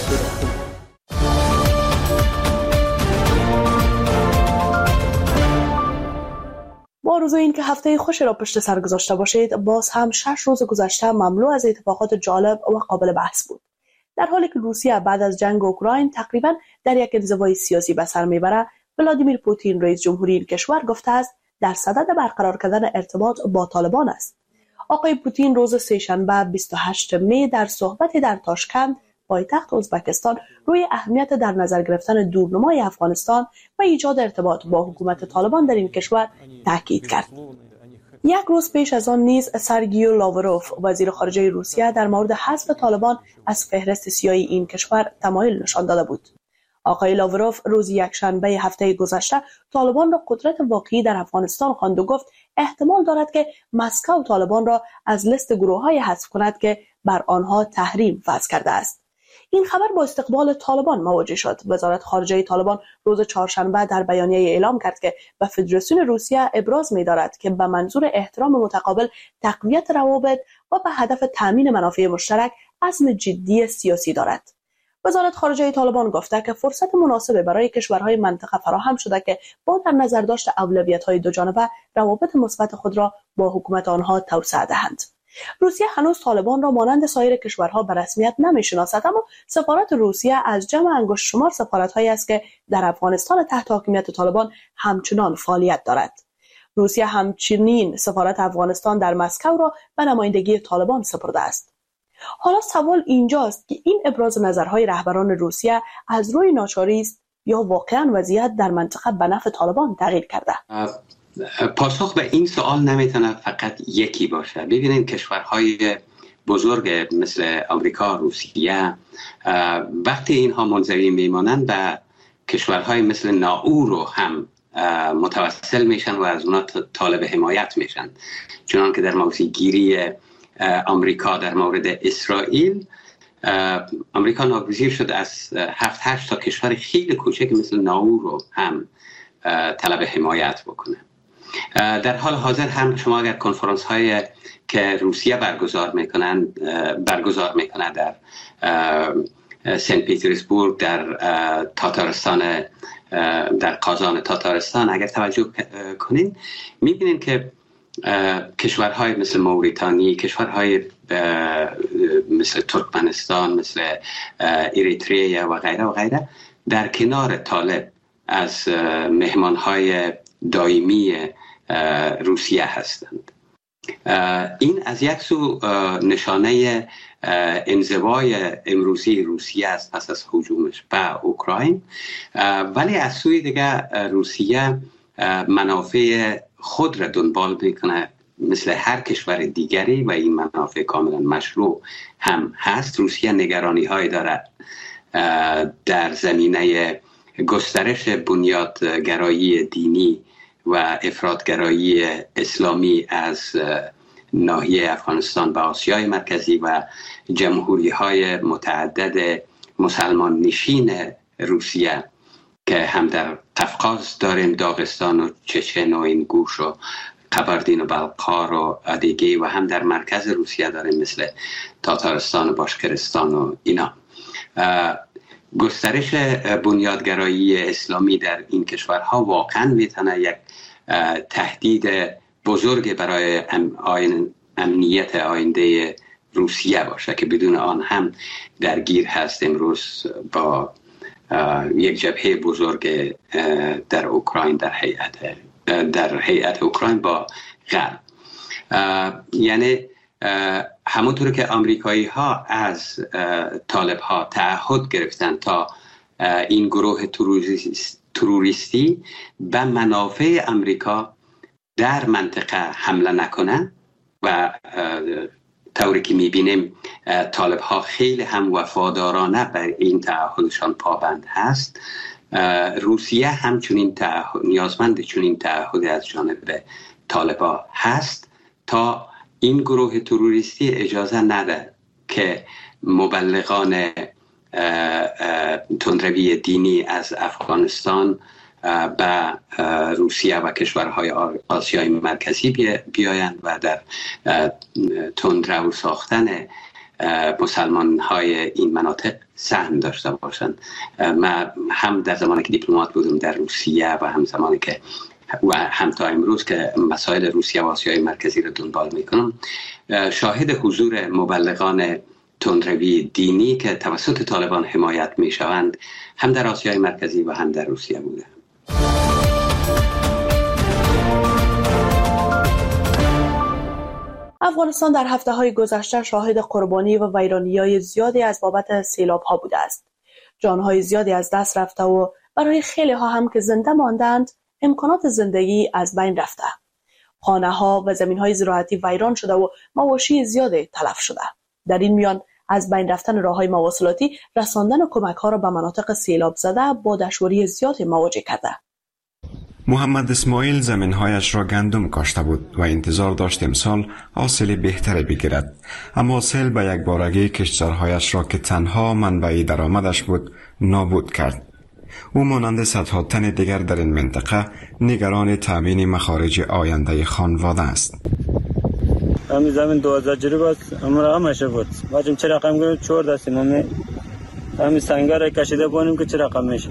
S4: با آرزوی این که هفته خوشی را پشت سر گذاشته باشید، باز هم شش روز گذشته مملو از اتفاقات جالب و قابل بحث بود. در حالی که روسیه بعد از جنگ اوکراین تقریبا در یک انزوای سیاسی به سر میبره، ولادیمیر پوتین رئیس جمهوری این کشور گفته است در صدد برقرار کردن ارتباط با طالبان است. آقای پوتین روز سه‌شنبه بیست و هشتم می در صحبتی در تاشکند پایتخت ازبکستان روی اهمیت در نظر گرفتن دورنمای افغانستان و ایجاد ارتباط با حکومت طالبان در این کشور تاکید کرد. یک روز پیش از آن نیز سرگیو لاوروف وزیر خارجه روسیه در مورد حذف طالبان از فهرست سیاسی این کشور تمایل نشان داده بود. آقای لاوروف روز یکشنبه هفته گذشته طالبان را قدرت واقعی در افغانستان خواند و گفت احتمال دارد که مسکو طالبان را از لیست گروه‌های حذف کند که بر آنها تحریم وضع کرده است. این خبر با استقبال طالبان مواجه شد. وزارت خارجه طالبان روز چهارشنبه در بیانیه اعلام کرد که به فدراسیون روسیه ابراز می‌دارد که به منظور احترام متقابل، تقویت روابط و به هدف تامین منافع مشترک عزم جدی سیاسی دارد. وزارت خارجه طالبان گفته که فرصت مناسب برای کشورهای منطقه فراهم شده که با در نظر داشت اولویت‌های دوجانبه روابط مثبت خود را با حکومت آنها توسعه دهند. روسیه هنوز طالبان را مانند سایر کشورها به رسمیت نمی‌شناسد، اما سفارت روسیه از جمع انگشت شمار سفارت‌هایی است که در افغانستان تحت حاکمیت طالبان همچنان فعالیت دارد. روسیه همچنین سفارت افغانستان در مسکو را به نمایندگی طالبان سپرده است. حالا سوال اینجاست که این ابراز نظرهای رهبران روسیه از روی ناچاری است یا واقعا وضعیت در منطقه به نفع طالبان تغییر کرده؟
S7: پاسخ به این سوال نمیتونه فقط یکی باشه. ببینید کشورهای بزرگ مثل آمریکا، روسیه، وقتی اینها منزوی میمانند به کشورهای مثل نائو رو هم متوسل میشن و از اونا طالب حمایت میشن. چنان که در موضوعگیری آمریکا در مورد اسرائیل، آمریکا ناگزیر شد از هفت هشت تا کشور خیلی کوچک مثل نائو رو هم طلب حمایت بکنه. در حال حاضر هم شما اگر کنفرانس های که روسیه برگزار میکنن برگزار میکنه در سن پیترزبورگ، در تاتارستان، در قازان تاتارستان اگر توجه کنین میبینین که کشورهای مثل موریتانی، کشورهای مثل ترکمنستان، مثل اریتریه و غیره و غیره در کنار طالب از مهمانهای دائمی روسیه هستند. این از یک سو نشانه انزوای امروزی روسیه است پس از هجومش به اوکراین، ولی از سوی دیگه روسیه منافع خود را دنبال میکنه مثل هر کشور دیگری و این منافع کاملا مشروع هم هست. روسیه نگرانی های داره در زمینه گسترش بنیادگرایی دینی و افراطگرایی اسلامی از ناحیه افغانستان به آسیای مرکزی و جمهوری های متعدد مسلمان نشین روسیه که هم در قفقاز داریم، داغستان و چچن و این گوش و قبردین و بلقار و ادیگی، و هم در مرکز روسیه داریم مثل تاتارستان و باشکرستان و اینا. گسترش بنیادگرایی اسلامی در این کشورها واقعا میتونه یک تهدید بزرگ برای امنیت آینده روسیه باشه که بدون آن هم درگیر هست امروز با یک جبهه بزرگ در اوکراین، در هیئت در هیئت اوکراین با غرب. یعنی همونطور که آمریکایی ها از طالب ها تعهد گرفتن تا این گروه تروریستی به منافع امریکا در منطقه حمله نکنه و طوری که میبینیم طالب ها خیلی هم وفادارانه بر این تعهدشان پابند هست، روسیه همچنین تعهد نیازمند چنین تعهدی از جانب طالب ها هست تا این گروه تروریستی اجازه نده که مبلغان تندروی دینی از افغانستان به روسیه و کشورهای آسیای مرکزی بیایند و در تندرو ساختن مسلمان های این مناطق سهم داشته باشند. من هم در زمانی که دیپلمات بودم در روسیه و هم زمانی که و هم تا امروز که مسائل روسیه و آسیای مرکزی رو دنبال میکنم، شاهد حضور مبلغان تندروی دینی که توسط طالبان حمایت میشوند هم در آسیای مرکزی و هم در روسیه بوده.
S4: افغانستان در هفته‌های گذشته شاهد قربانی و ویرانی‌های زیادی از بابت سیلاب‌ها بوده است. جان‌های زیادی از دست رفته و برای خیلی ها هم که زنده ماندند امکانات زندگی از بین رفته. خانه‌ها و زمین‌های زراعتی ویران شده و مواشی زیادی تلف شده. در این میان از بین رفتن راه‌های مواصلاتی رساندن کمک‌ها را به مناطق سیلاب زده با دشواری زیادی مواجه کرده.
S2: محمد اسماعیل زمینهایش را گندم کاشته بود و انتظار داشت امسال حاصل بهتری بگیرد، اما سیل به یک بارگی کشتزارهایش را که تنها منبع درآمدش بود نابود کرد. او مانند صدها تن دیگر در این منطقه نگران تامین مخارج آینده خانواده است.
S13: همین زمین دوازده جری بود، امرا همشه بود. باجم چه رقم کنیم چهار دستیم همین همین سنگر را کشیده بانیم که چه رقم میشه.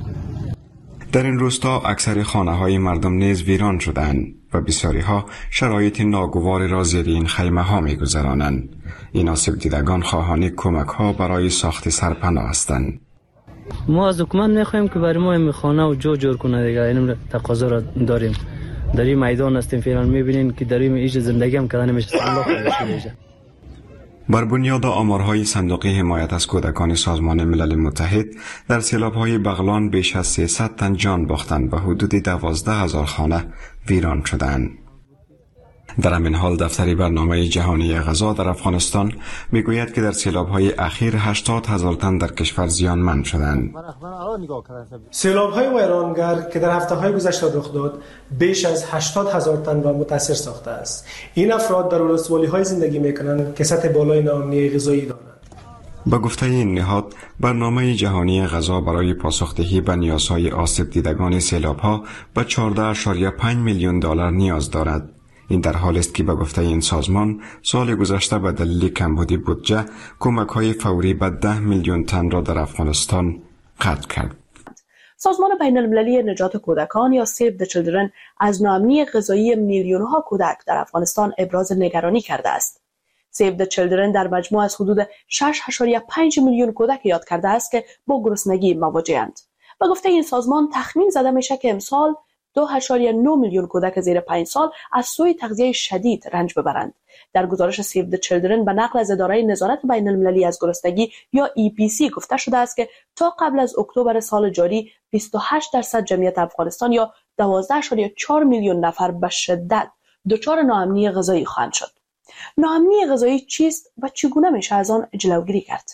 S2: در این روستا اکثر خانه های مردم نیز ویران شدند و بسیاری ها شرایط ناگواری را زیر این خیمه ها می گذرانند. این آسیب دیدگان خواهان کمک ها برای ساخت سرپناه هستند.
S13: ما از حکومت میخوایم که برای ما این خانه و جو جور کنه دیگه. این تقاضا را داریم. در این میدان هستیم فعلا میبینین که در این ایج زندگی هم کردن نمیشه. الله خیرش.
S2: بر بنیاد آمارهای صندوق حمایت از کودکان سازمان ملل متحد در سیلاب‌های بغلان بیش از سیصد تن جان باختند و حدود دوازده هزار خانه ویران شدند. در همین حال دفتر برنامه جهانی غذا در افغانستان میگوید که در سیلاب‌های اخیر هشتاد هزار تن در کشور زیانمند شدند.
S14: سیلاب‌های ویرانگر که در هفته‌های گذشته رخ داد بیش از هشتاد هزار تن را متاثر ساخته است. این افراد در ولسوالی‌های زندگی می‌کنند که سطح بالای ناامنی غذایی دارند.
S2: با گفته این نهاد، برنامه جهانی غذا برای پاسخدهی به نیازهای آسیب دیدگان سیلاب‌ها به چهارده اشاریه پنج میلیون دلار نیاز دارد. این در حالی است که به گفته این سازمان سال گذشته به دلیل کمبودی بودجه کمک‌های فوری به ده میلیون تن را در افغانستان قطع کرد.
S4: سازمان بین المللی نجات کودکان یا سیو د چیلدرن از ناامنی غذایی میلیون‌ها کودک در افغانستان ابراز نگرانی کرده است. سیو د چیلدرن در مجموع از حدود شش اشاریه پنج میلیون کودک یاد کرده است که با گرسنگی مواجه‌اند. به گفته این سازمان تخمین زده میشه که امسال دو اشاریه نه میلیون کودک زیر پنج سال از سوی تغذیه شدید رنج ببرند. در گزارش سیو د چیلدرن به نقل از اداره نظارت بین المللی از گرسنگی یا ای پی سی گفته شده است که تا قبل از اکتبر سال جاری بیست و هشت درصد جمعیت افغانستان یا دوازده اشاریه چهار میلیون نفر به شدت دچار ناامنی غذایی خواهند شد. ناامنی غذایی چیست و چگونه میشه از آن جلوگیری کرد؟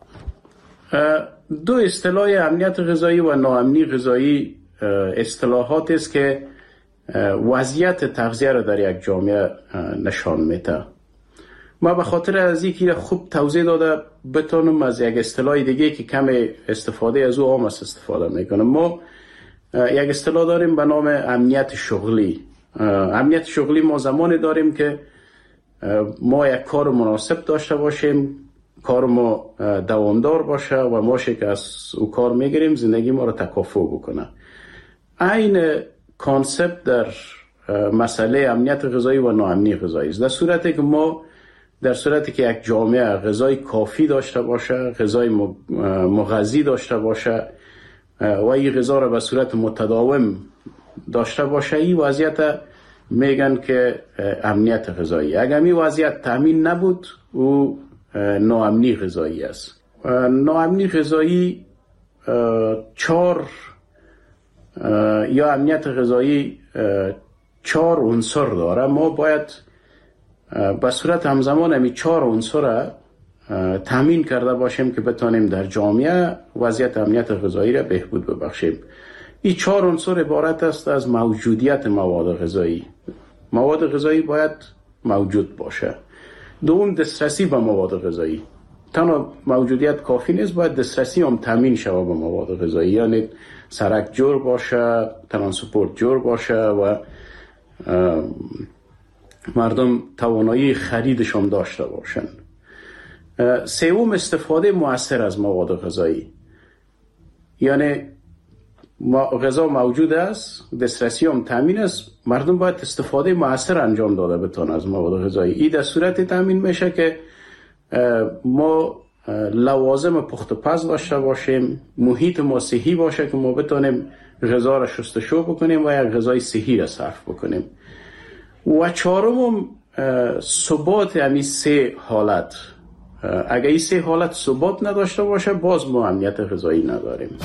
S9: دو اصطلاح امنیت غذایی و ناامنی غذایی اصطلاحات است که وضعیت تغذیه را در یک جامعه نشان میده. ما به خاطر از اینکه خوب توضیح داده بتونم از یک اصطلاح دیگه که کم استفاده از او عام است استفاده میکنم. ما یک اصطلاح داریم به نام امنیت شغلی. امنیت شغلی ما زمانی داریم که ما یک کار مناسب داشته باشیم، کار ما دوامدار باشه و ماشه که از او کار میگیریم زندگی ما را تکافؤ بکنه. این کانسپت در مسئله امنیت غذایی و ناامنی غذایی است. در صورتی که ما در صورتی که یک جامعه غذای کافی داشته باشه، غذای مغذی داشته باشه و این غذا را به صورت متداوم داشته باشه، این وضعیت میگن که امنیت غذایی. اگر این وضعیت تامین نبود او ناامنی غذایی است. ناامنی غذایی چهار یا امنیت غذایی چهار عنصر داره. ما باید به صورت همزمان همین چهار عنصر را تامین کرده باشیم که بتانیم در جامعه وضعیت امنیت غذایی را بهبود ببخشیم. این چهار عنصر عبارت است از موجودیت مواد غذایی. مواد غذایی باید موجود باشه. دوم دسترسی به مواد غذایی. تنها موجودیت کافی نیست، باید دسترسی هم تامین شود به مواد غذایی، یعنی سرک جور باشه، ترانسپورت جور باشه و مردم توانایی خریدش هم داشته باشن. سوم استفاده مؤثر از مواد غذایی، یعنی غذا موجود است، دسترسی هم تامین است، مردم باید استفاده مؤثر انجام داده بتونه از مواد غذایی. این در صورت تامین میشه که ما لوازم پخت و پز داشته باشیم، محیط ما صحی باشه که ما بتونیم غذا را شستشو بکنیم و یک غذای صحی را صرف بکنیم. و چهارم ثبات همین سه حالت. اگر این سه حالت ثبات نداشته باشه باز ما امنیت غذایی نداریم.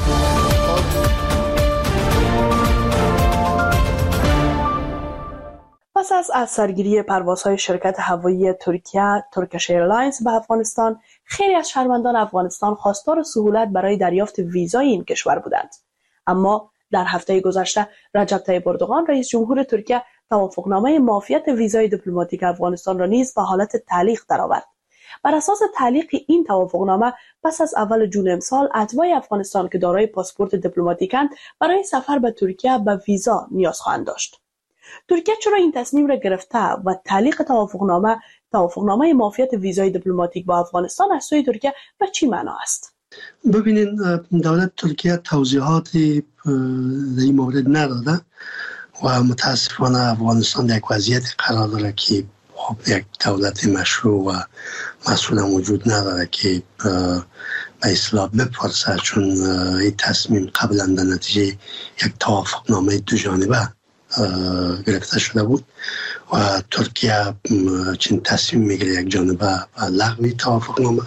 S4: پس از از سرگیری پروازهای شرکت هوایی ترکیه ترکش ایرلاینز به افغانستان، خیلی از شهروندان افغانستان خواستار سهولت برای دریافت ویزای این کشور بودند. اما در هفته گذشته رجب طیب اردوغان رئیس جمهور ترکیه توافقنامه معافیت ویزای دیپلماتیک افغانستان را نیز به حالت تعلیق درآورد. بر اساس تعلیق این توافقنامه پس از اول جون امسال اتباع افغانستان که دارای پاسپورت دیپلماتیکند برای سفر به ترکیه به ویزا نیاز خواهند داشت. ترکیه چرا این تصمیم را گرفته و تعلیق توافقنامه توافقنامه معافیت ویزای دیپلماتیک با افغانستان از سوی ترکیه به چی معنا است؟
S8: ببینید دولت ترکیه توضیحاتی در این مورد نداده و متاسفانه افغانستان در یک وضعیت قرار داره که یک دولت مشروع و مسئول وجود نداره که به اصطلاح بپرسه، چون این تصمیم قبلا در نتیجه یک توافقنامه دو جانبه گرفته شده بود و ترکیه چون تصمیم میگیره یک جانبه و لغوی توافقنامه،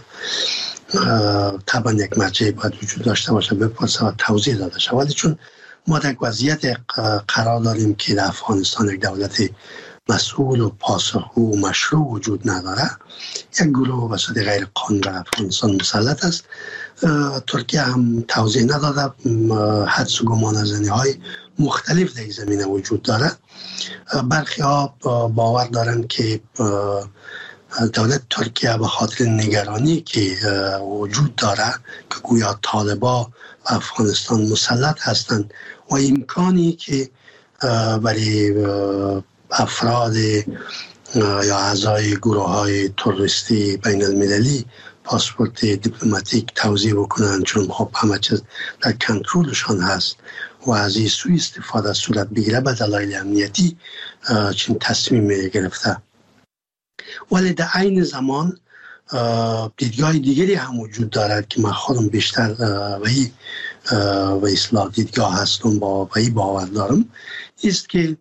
S8: طبعا یک مرجع باید وجود داشته باشه بپرسه و توضیح داده شود. ولی چون ما در وضعیت قرار داریم که در افغانستان یک دولت مسئول و پاسخگو و مشروع وجود نداره، یک گروه وسط غیر قانونی در افغانستان مسلط است. ترکیه هم توضیح نداده، حدس و گمانه‌زنی های مختلف در این زمینه وجود داره. برخی ها باور دارند که دولت ترکیه به خاطر نگرانی که وجود داره که گویا طالبان و افغانستان مسلط هستند و امکانی که برای افراد یا اعضای گروه های تروریستی بین المللی پاسپورت دیپلماتیک توزیع بکنند، چون خب همه چیز در کنترلشان هست و از این سوء استفاده صورت بگیره به دلایل امنیتی چون تصمیم گرفته. ولی در عین زمان دیدگاه دیگری هم وجود دارد که من خودم بیشتر و این و اصلاح دیدگاه هستم با و این باور دارم است که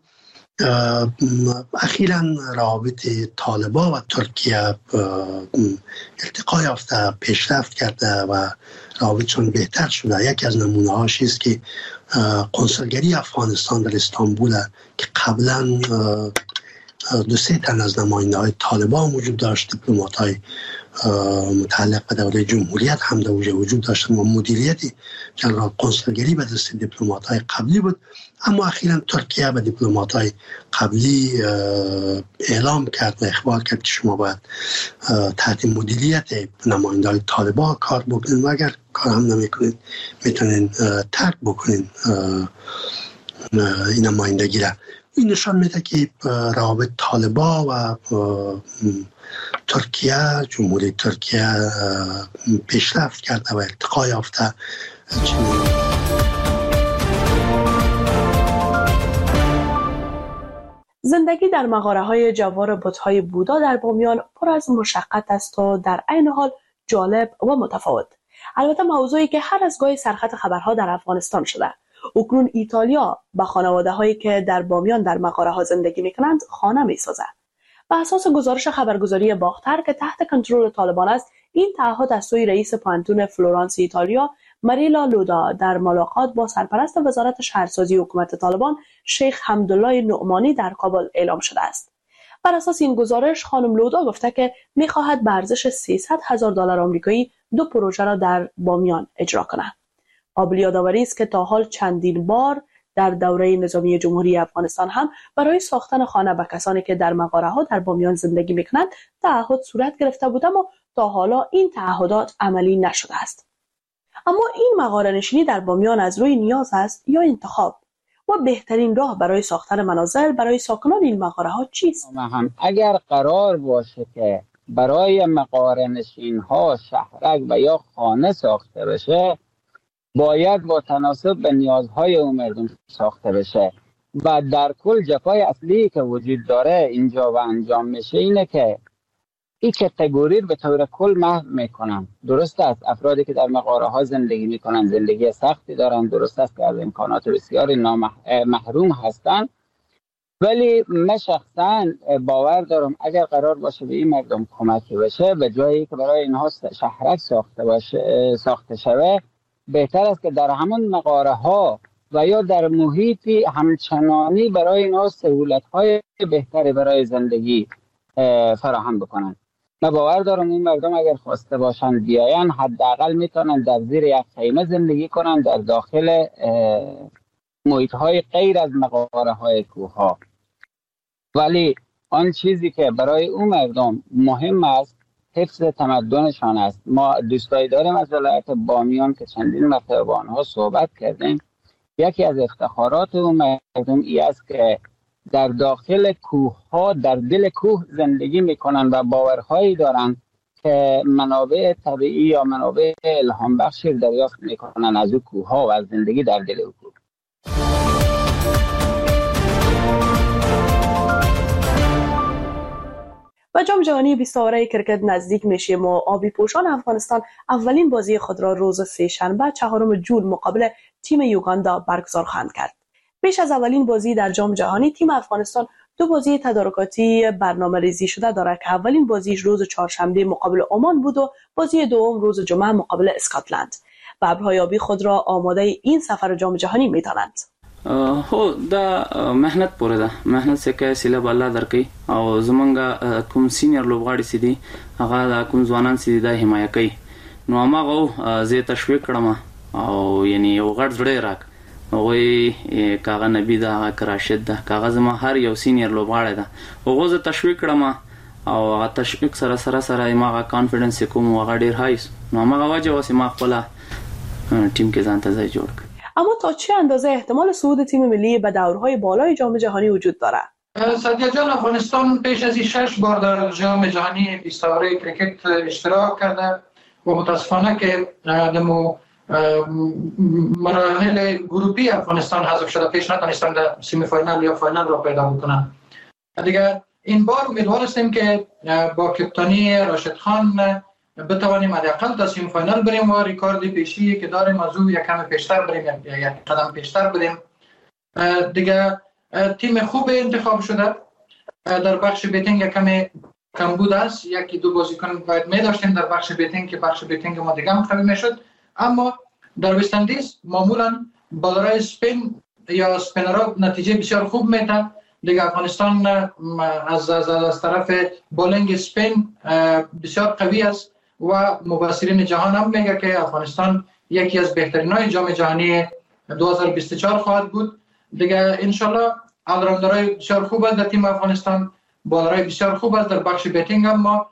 S8: اخیراً روابط طالبان و ترکیه ارتقا یافته، پیشرفت کرده و روابطشون بهتر شده. یکی از نمونه هاش است که قنصلگری افغانستان در استانبول که قبلا دو سه تن از نماینده های طالبان وجود داشت، دیپلمات های متعلق به دوره جمهوریت هم در وجود داشتن و مدیریت جنرال قنصلگری به دست دیپلمات های قبلی بود. اما اخیراً ترکیه به دیپلمات های قبلی اعلام کرد و اخبار کرد که شما باید تحت مدیریت نماینده های طالبان کار بکنید و اگر کار هم نمی کنید میتونین ترک بکنید این نمایندگی را. این نشان میده که روابط طالبان و ترکیه، جمهوری ترکیه پیشرفت کرده و ارتقا یافته.
S4: زندگی در مغاره‌های جوار بت‌های بودا در بامیان پر از مشقت است و در عین حال جالب و متفاوت. البته موضوعی که هر از گاهی سرخط خبرها در افغانستان شده. اکنون ایتالیا به خانواده‌هایی که در بامیان در مغاره‌ها زندگی می‌کنند خانه می‌سازد. بر اساس گزارش خبرگزاری باختر که تحت کنترل طالبان است، این تعهد از سوی رئیس پانتون فلورانس ایتالیا ماریلا لودا در ملاقات با سرپرست وزارت شهرسازی حکومت طالبان شیخ حمدالله نعمانی در کابل اعلام شده است. بر اساس این گزارش خانم لودا گفته که می‌خواهد به ارزش سیصد هزار دلار آمریکایی دو پروژه را در بامیان اجرا کند. قابل یادآوری است که تا حال چندین بار در دوره نظامی جمهوری افغانستان هم برای ساختن خانه به کسانی که در مغاره‌ها در بامیان زندگی می‌کنند تعهد صورت گرفته بود، اما تا حالا این تعهدات عملی نشده است. اما این مغاره نشینی در بامیان از روی نیاز است یا انتخاب؟ و بهترین راه برای ساختن منازل برای ساکنان این مغاره‌ها چیست؟
S11: هم اگر قرار باشه که برای مغاره نشین‌ها شهرک و یا خانه ساخته بشه، باید با تناسب به نیازهای اون مردم ساخته بشه و در کل جفای اصلی که وجود داره اینجا و انجام میشه اینه که این کتگوری به طور کل محو میکنن. درست است افرادی که در مغاره ها زندگی میکنن زندگی سختی دارن، درست است که از امکانات بسیاری محروم هستن، ولی من شخصا باور دارم اگر قرار باشه به این مردم کمکی بشه، به جایی که برای اینها شهرک ساخته باشه ساخته شوه، بهتر است که در همون مغاره ها و یا در محیطی همچنانی برای اینها سهولت های بهتری برای زندگی فراهم بکنن. من باور دارم این مردم اگر خواسته باشن بیاین، حداقل میتونن در زیر یک خیمه زندگی کنن، در داخل محیط های غیر از مغاره های کوه ها. ولی آن چیزی که برای اون مردم مهم است حفظ تمدنشان است. ما دوستایی داریم از ولایت بامیان که چندین مرتبه با آنها صحبت کردیم. یکی از افتخارات اون مردم ای است که در داخل کوه ها، در دل کوه زندگی میکنن و باورهایی دارن که منابع طبیعی یا منابع الهام بخشی دریافت میکنن از اون کوه ها و از زندگی در دل اون کوه.
S4: و جام جهانی بیست آوره کرکت نزدیک میشه و آبی پوشان افغانستان اولین بازی خود را روز سه‌شنبه چهارم جون مقابل تیم یوگاندا برگزار خواهند کرد. پیش از اولین بازی در جام جهانی تیم افغانستان دو بازی تدارکاتی برنامه ریزی شده دارد که اولین بازیش روز چهارشنبه مقابل عمان بود و بازی دوم روز جمعه مقابل اسکاتلند. ببرهای آبی خود را آماده این سفر جام جهانی می‌دانند.
S15: هو دا مهنت پوره ده مهنت څخه سیله بالا درکې او زمونږ کوم سینیئر لوبغاړي سي دي هغه د کوم ځوانان سي د حمایت کوي نو هغه زه تشویق کړم او یعنی یو غړ زړه راک وای کاغه نبی دا کراشد ده کاغه زما هر یو سینیئر لوبغاړی ده هغه زه تشویق کړم او هغه تشویق سره سره سره ما کانفیډنس کوم هغه ډیر هایس نو هغه وجه واسه ما خپل ټیم کې ځان ته ځای جوړ کړ.
S4: اما تا چه اندازه احتمال صعود تیم ملی به دورهای بالای جام جهانی وجود دارد؟
S16: سادیا جان، افغانستان پیش از این شش بار در جام جهانی بیست آوره کرکت اشتراک کرده و متاسفانه که دمو مراحل گروپی افغانستان حذف شده، پیش نتونستن در سیمی فاینال یا فاینال را پیدا بکنن. دیگر این بار امیدوار هستیم که با کپتانی راشد خان بتوانیم حداقل تا سیمی فاینال بریم و ریکارد پیشی که داریم از او یک کم پیشتر بریم یا یک قدم پیشتر بریم. دیگه تیم خوب انتخاب شده. در بخش بیتینگ یک کمی کمبود است، یکی دو بازیکن باید می داشتیم در بخش بیتینگ که بخش بیتینگ ما دیگه هم قوی میشد. اما در وست اندیز معمولا بالرای اسپین یا اسپینرها نتیجه بسیار خوب میده. دیگه افغانستان از از از طرف بولینگ اسپین بسیار قوی است و مبصرین جهان هم میگه که افغانستان یکی از بهترینای جام جهانی دو هزار و بیست و چهار خواهد بود. دیگه انشالله آلراوندرهای بسیار خوب است در تیم افغانستان، بالرهای بسیار خوب است در بخش بیتینگ هم ما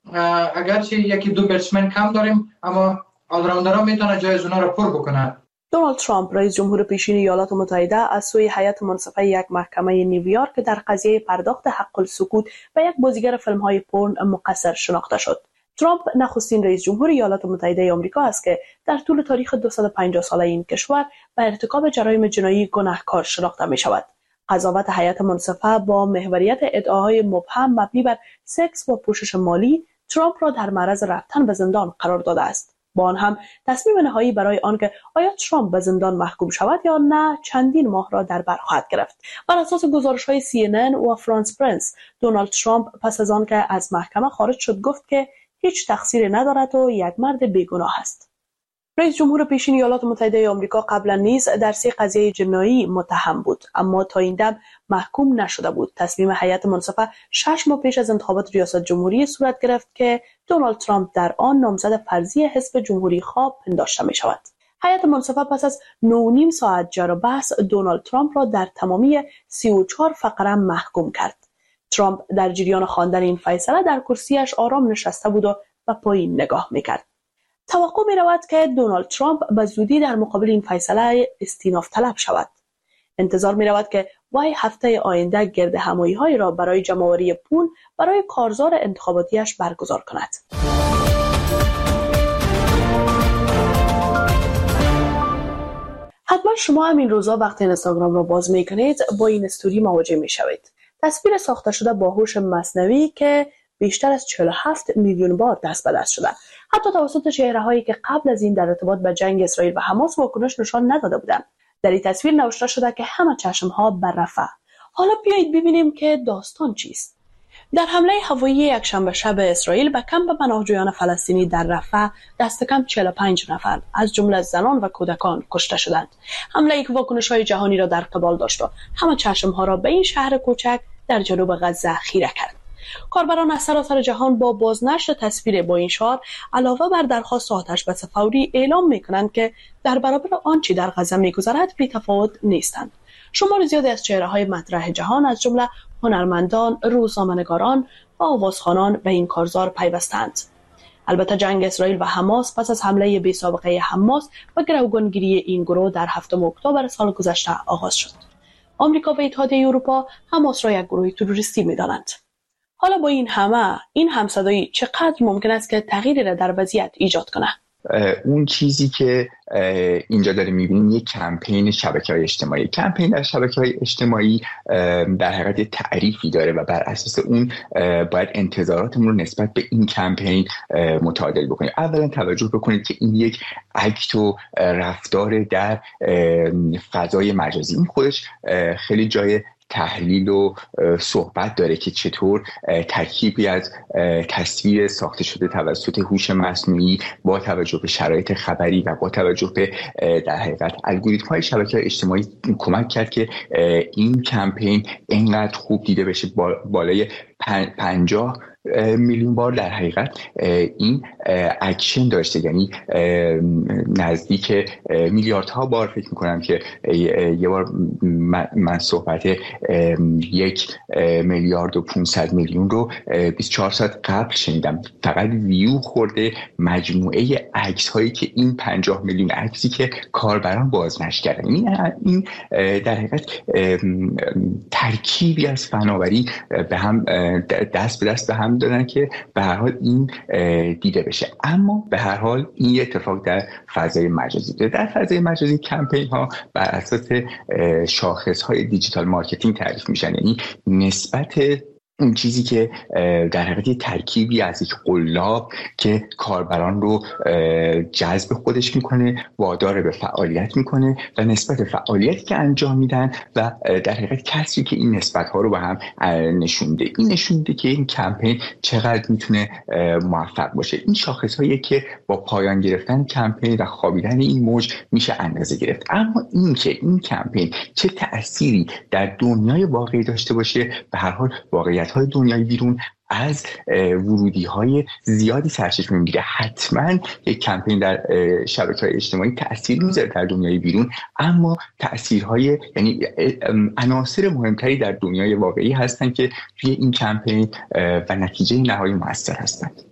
S16: اگرچه یکی دو بتسمن کم داریم اما آلراوندرها میتونه جای اونا رو پر بکنن.
S4: دونالد ترامپ رئیس جمهور پیشین ایالات متحده از سوی هیئت منصفه یک محکمه نیویورک در قضیه پرداخت حق السکوت به یک بازیگر فیلم‌های پورن مقصر شناخته شد. ترامپ نخستین رئیس جمهور ایالات متحده آمریکا است که در طول تاریخ دویست و پنجاه ساله این کشور به ارتکاب جرایم جنایی گناهکار شناخته می شود. قضاوت هیئت منصفه با محوریت ادعاهای مبهم مبنی بر سکس و پوشش مالی ترامپ را در معرض رفتن به زندان قرار داده است. با آن هم تصمیم نهایی برای آنکه آیا ترامپ به زندان محکوم شود یا نه چندین ماه را در بر خواهد گرفت. بر اساس گزارش‌های سی ان ان و فرانس پرنس، دونالد ترامپ پس از آنکه از محکمه خارج شد گفت که هیچ تقصیری ندارد و یک مرد بیگناه است. رئیس جمهور پیشین ایالات متحده آمریکا قبلا نیز در سه قضیه جنایی متهم بود اما تا این دم محکوم نشده بود. تصمیم هیئت منصفه شش ماه پیش از انتخابات ریاست جمهوری صورت گرفت که دونالد ترامپ در آن نامزد فرضی حزب جمهوری خواه پنداشته می شود. هیئت منصفه پس از نه و نیم ساعت جر و بحث دونالد ترامپ را در تمامی سی و چهار فقره محکوم کرد. ترامپ در جریان خواندن این فیصله در کرسیش آرام نشسته بود و به پایین نگاه می‌کرد. توقع می‌رود که دونالد ترامپ به زودی در مقابل این فیصله استیناف طلب شود. انتظار می‌رود که وی هفته آینده گرد همایی‌هایی را برای جمع‌آوری پول برای کارزار انتخاباتیش برگزار کند. حتما شما هم این روزا وقتی اینستاگرام را باز می‌کنید با این استوری مواجه می‌شوید. تصویر ساخته شده با هوش مصنوعی که بیشتر از چهل و هفت میلیون بار دست به دست شده. حتی توسط چهره‌هایی که قبل از این در ارتباط به جنگ اسرائیل و حماس واکنش نشان نداده بودند. در این تصویر نوشته شده که همه چشم‌ها بر رفح. حالا بیایید ببینیم که داستان چیست. در حمله هوایی یکشنبه شب اسرائیل به کمپ پناهجویان فلسطینی در رفح دست کم چهل و پنج نفر از جمله زنان و کودکان کشته شدند. حمله که واکنش‌های جهانی را در قبال داشت و همه چشم‌ها را به این شهر کوچک در جنوب غزه خیره کرد. کاربران از سراسر جهان با بازنشر تصویر با این شعار علاوه بر درخواست آتش بس فوری اعلام میکنند که در برابر آنچه در غزه میگذرد بی‌تفاوت نیستند. شمار زیادی از چهره‌های مطرح جهان از جمله هنرمندان، روزنامه‌نگاران و آوازخوانان به این کارزار پیوستند. البته جنگ اسرائیل و حماس پس از حمله بی‌سابقه حماس و گروگانگیری این گروه در هفتم اکتبر سال گذشته آغاز شد. آمریکا و اتحادیه اروپا حماس را یک گروه تروریستی می‌دانند. حالا با این همه این همصدایی چقدر ممکن است که تغییری را در وضعیت ایجاد کنه؟
S17: اون چیزی که اینجا داریم میبینیم یک کمپین شبکه‌های اجتماعی. کمپین در شبکه‌های اجتماعی در حقیقت تعریفی داره و بر اساس اون باید انتظاراتمون رو نسبت به این کمپین متعادل بکنیم. اولا توجه بکنید که این یک اکت و رفتار در فضای مجازی، این خودش خیلی جای تحلیل و صحبت داره که چطور ترکیبی از تصویر ساخته شده توسط هوش مصنوعی با توجه به شرایط خبری و با توجه به در حقیقت الگوریتم‌های شبکه‌های اجتماعی کمک کرد که این کمپین اینقدر خوب دیده بشه. بالای پنجاه میلیون بار در حقیقت این اکشن داشته، یعنی نزدیک میلیاردها بار فکر میکنم که یه بار من صحبت یک میلیارد و پونصد میلیون رو بیست و چهار ساعت قبل شنیدم. فقط ویو خورده مجموعه عکس هایی که این پنجاه میلیون عکسی که کاربران بازنشر کردن. این این در حقیقت ترکیبی از فناوری به هم دست به دست به هم دادن که به هر حال این دیده بشه. اما به هر حال این اتفاق در فضای مجازی ده. در فضای مجازی کمپین ها بر اساس شاخص های دیجیتال مارکتینگ تعریف میشن، یعنی نسبت اون چیزی که در حقیقت ترکیبی از یک قلاب که کاربران رو جذب خودش میکنه، وادار به فعالیت میکنه و نسبت فعالیتی که انجام میدن و در حقیقت کسی که این نسبت ها رو به هم نشونده. این نشونده که این کمپین چقدر میتونه موفق باشه. این شاخص هایی که با پایان گرفتن کمپین و خوابیدن این موج میشه اندازه گرفت. اما این که این کمپین چه تأثیری در دنیای واقعی داشته باشه، به هر حال واقعیت های دنیای بیرون از ورودی های زیادی سرچشمه میگیره. حتما یک کمپین در شبکه‌های اجتماعی تأثیر میذاره در دنیای بیرون، اما تأثیرهای یعنی عناصر مهمتری در دنیای واقعی هستن که توی این کمپین و نتیجه نهایی مؤثر هستند.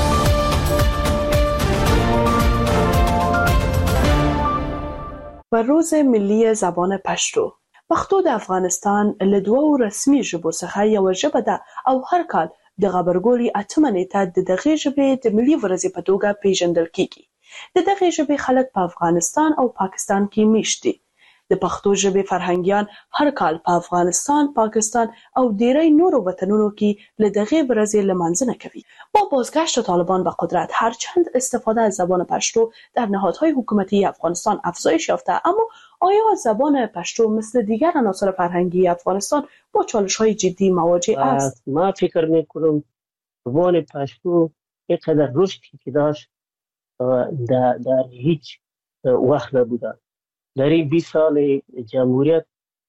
S4: و روز ملی زبان پشتو پښتو د افغانستان له دوو رسمي ژبو څخه یوه ژبه ده او هر کال د غبرګولي اتمه نیټه د دغې ژبې د ملي ورځې په توګه پیژندل کیږي. د دغې ژبې خلک په افغانستان او پاکستان کې میشت دي. د پښتو ژبې فرهنګیان هر کال په افغانستان، پاکستان او ډیری نورو وطنونو کې له دغې ورځې لمانځنه کوي. با بازگشت طالبان به قدرت هرچند استفاده از زبان پشتو در نهادهای حکومتی افغانستان افزایش یافته، اما آیا زبان پشتو مثل دیگر عناصر فرهنگی افغانستان با چالش‌های جدی مواجه است؟
S12: ما فکر می‌کنم زبان پشتو اینقدر رشدی که داشت در, در هیچ وقت نبوده. در این بیست سال جمهوریت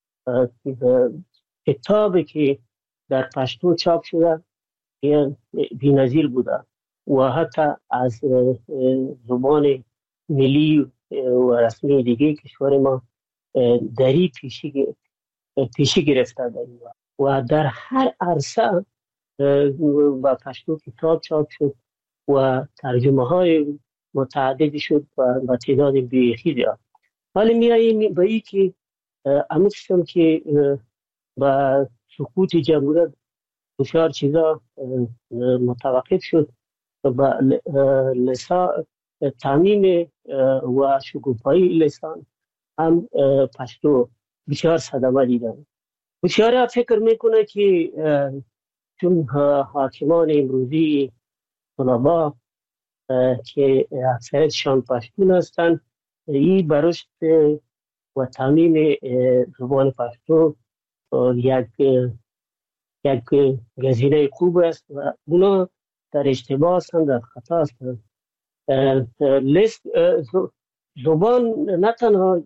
S12: کتابی که در پشتو چاپ شده بی‌نظیر بوده و حتی از زبان ملی و رسمی دیگه کشور ما دری پیشی پیشی گرفته داریم و در هر عرصه با پشتو کتاب چاپ شد و ترجمه های متعددی شد و تعداد بیخی دارد. حالا میاییم به این که همون سیستم که با سقوط جمهوریت بسیار چیزا متوقف شد و لسان تعمیم و شکوفایی لسان هم پشتو بسیار صدمه دیدن. بسیار فکر میکنه که چون حاکمان امروزی طلبا که اکثرشان پشتون هستند، این برشت و تعمیم زبان پشتو یک یک گزینه خوب است و اونا در اشتباه هستند، در خطا هستند. لیست زبان نه تنها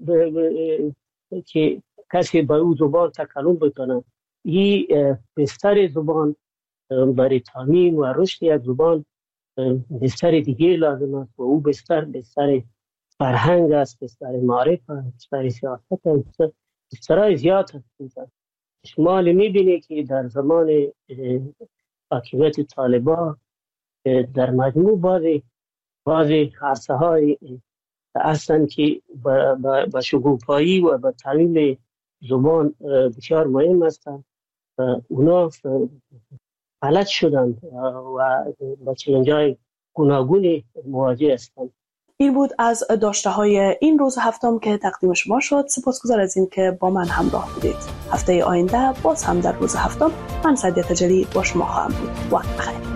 S12: که کسی با او زبان تکلم بکنه، این بستر زبان برای تعمیم و رشد یک زبان بستر دیگه لازم است و او بستر بستر فرهنگ است، بستر معرف است، بستر سیاست است، بسترهای زیاد است. شما میبینید که در زمان حاکمیت طالبان در مجموع بعضی بعضی عرصه های هستند که به شکوفایی و به تعلیم زبان بسیار مهم هستند. اونا فلج شدند و با چلنج‌های گوناگونی مواجه هستند.
S4: این بود از داشته های این روز هفتم که تقدیم شما شد. سپاسگزار از این که با من همراه بودید. هفته آینده باز هم در روز هفتم من سعدیه تجلی با شما خواهم بود. وقت بخیر.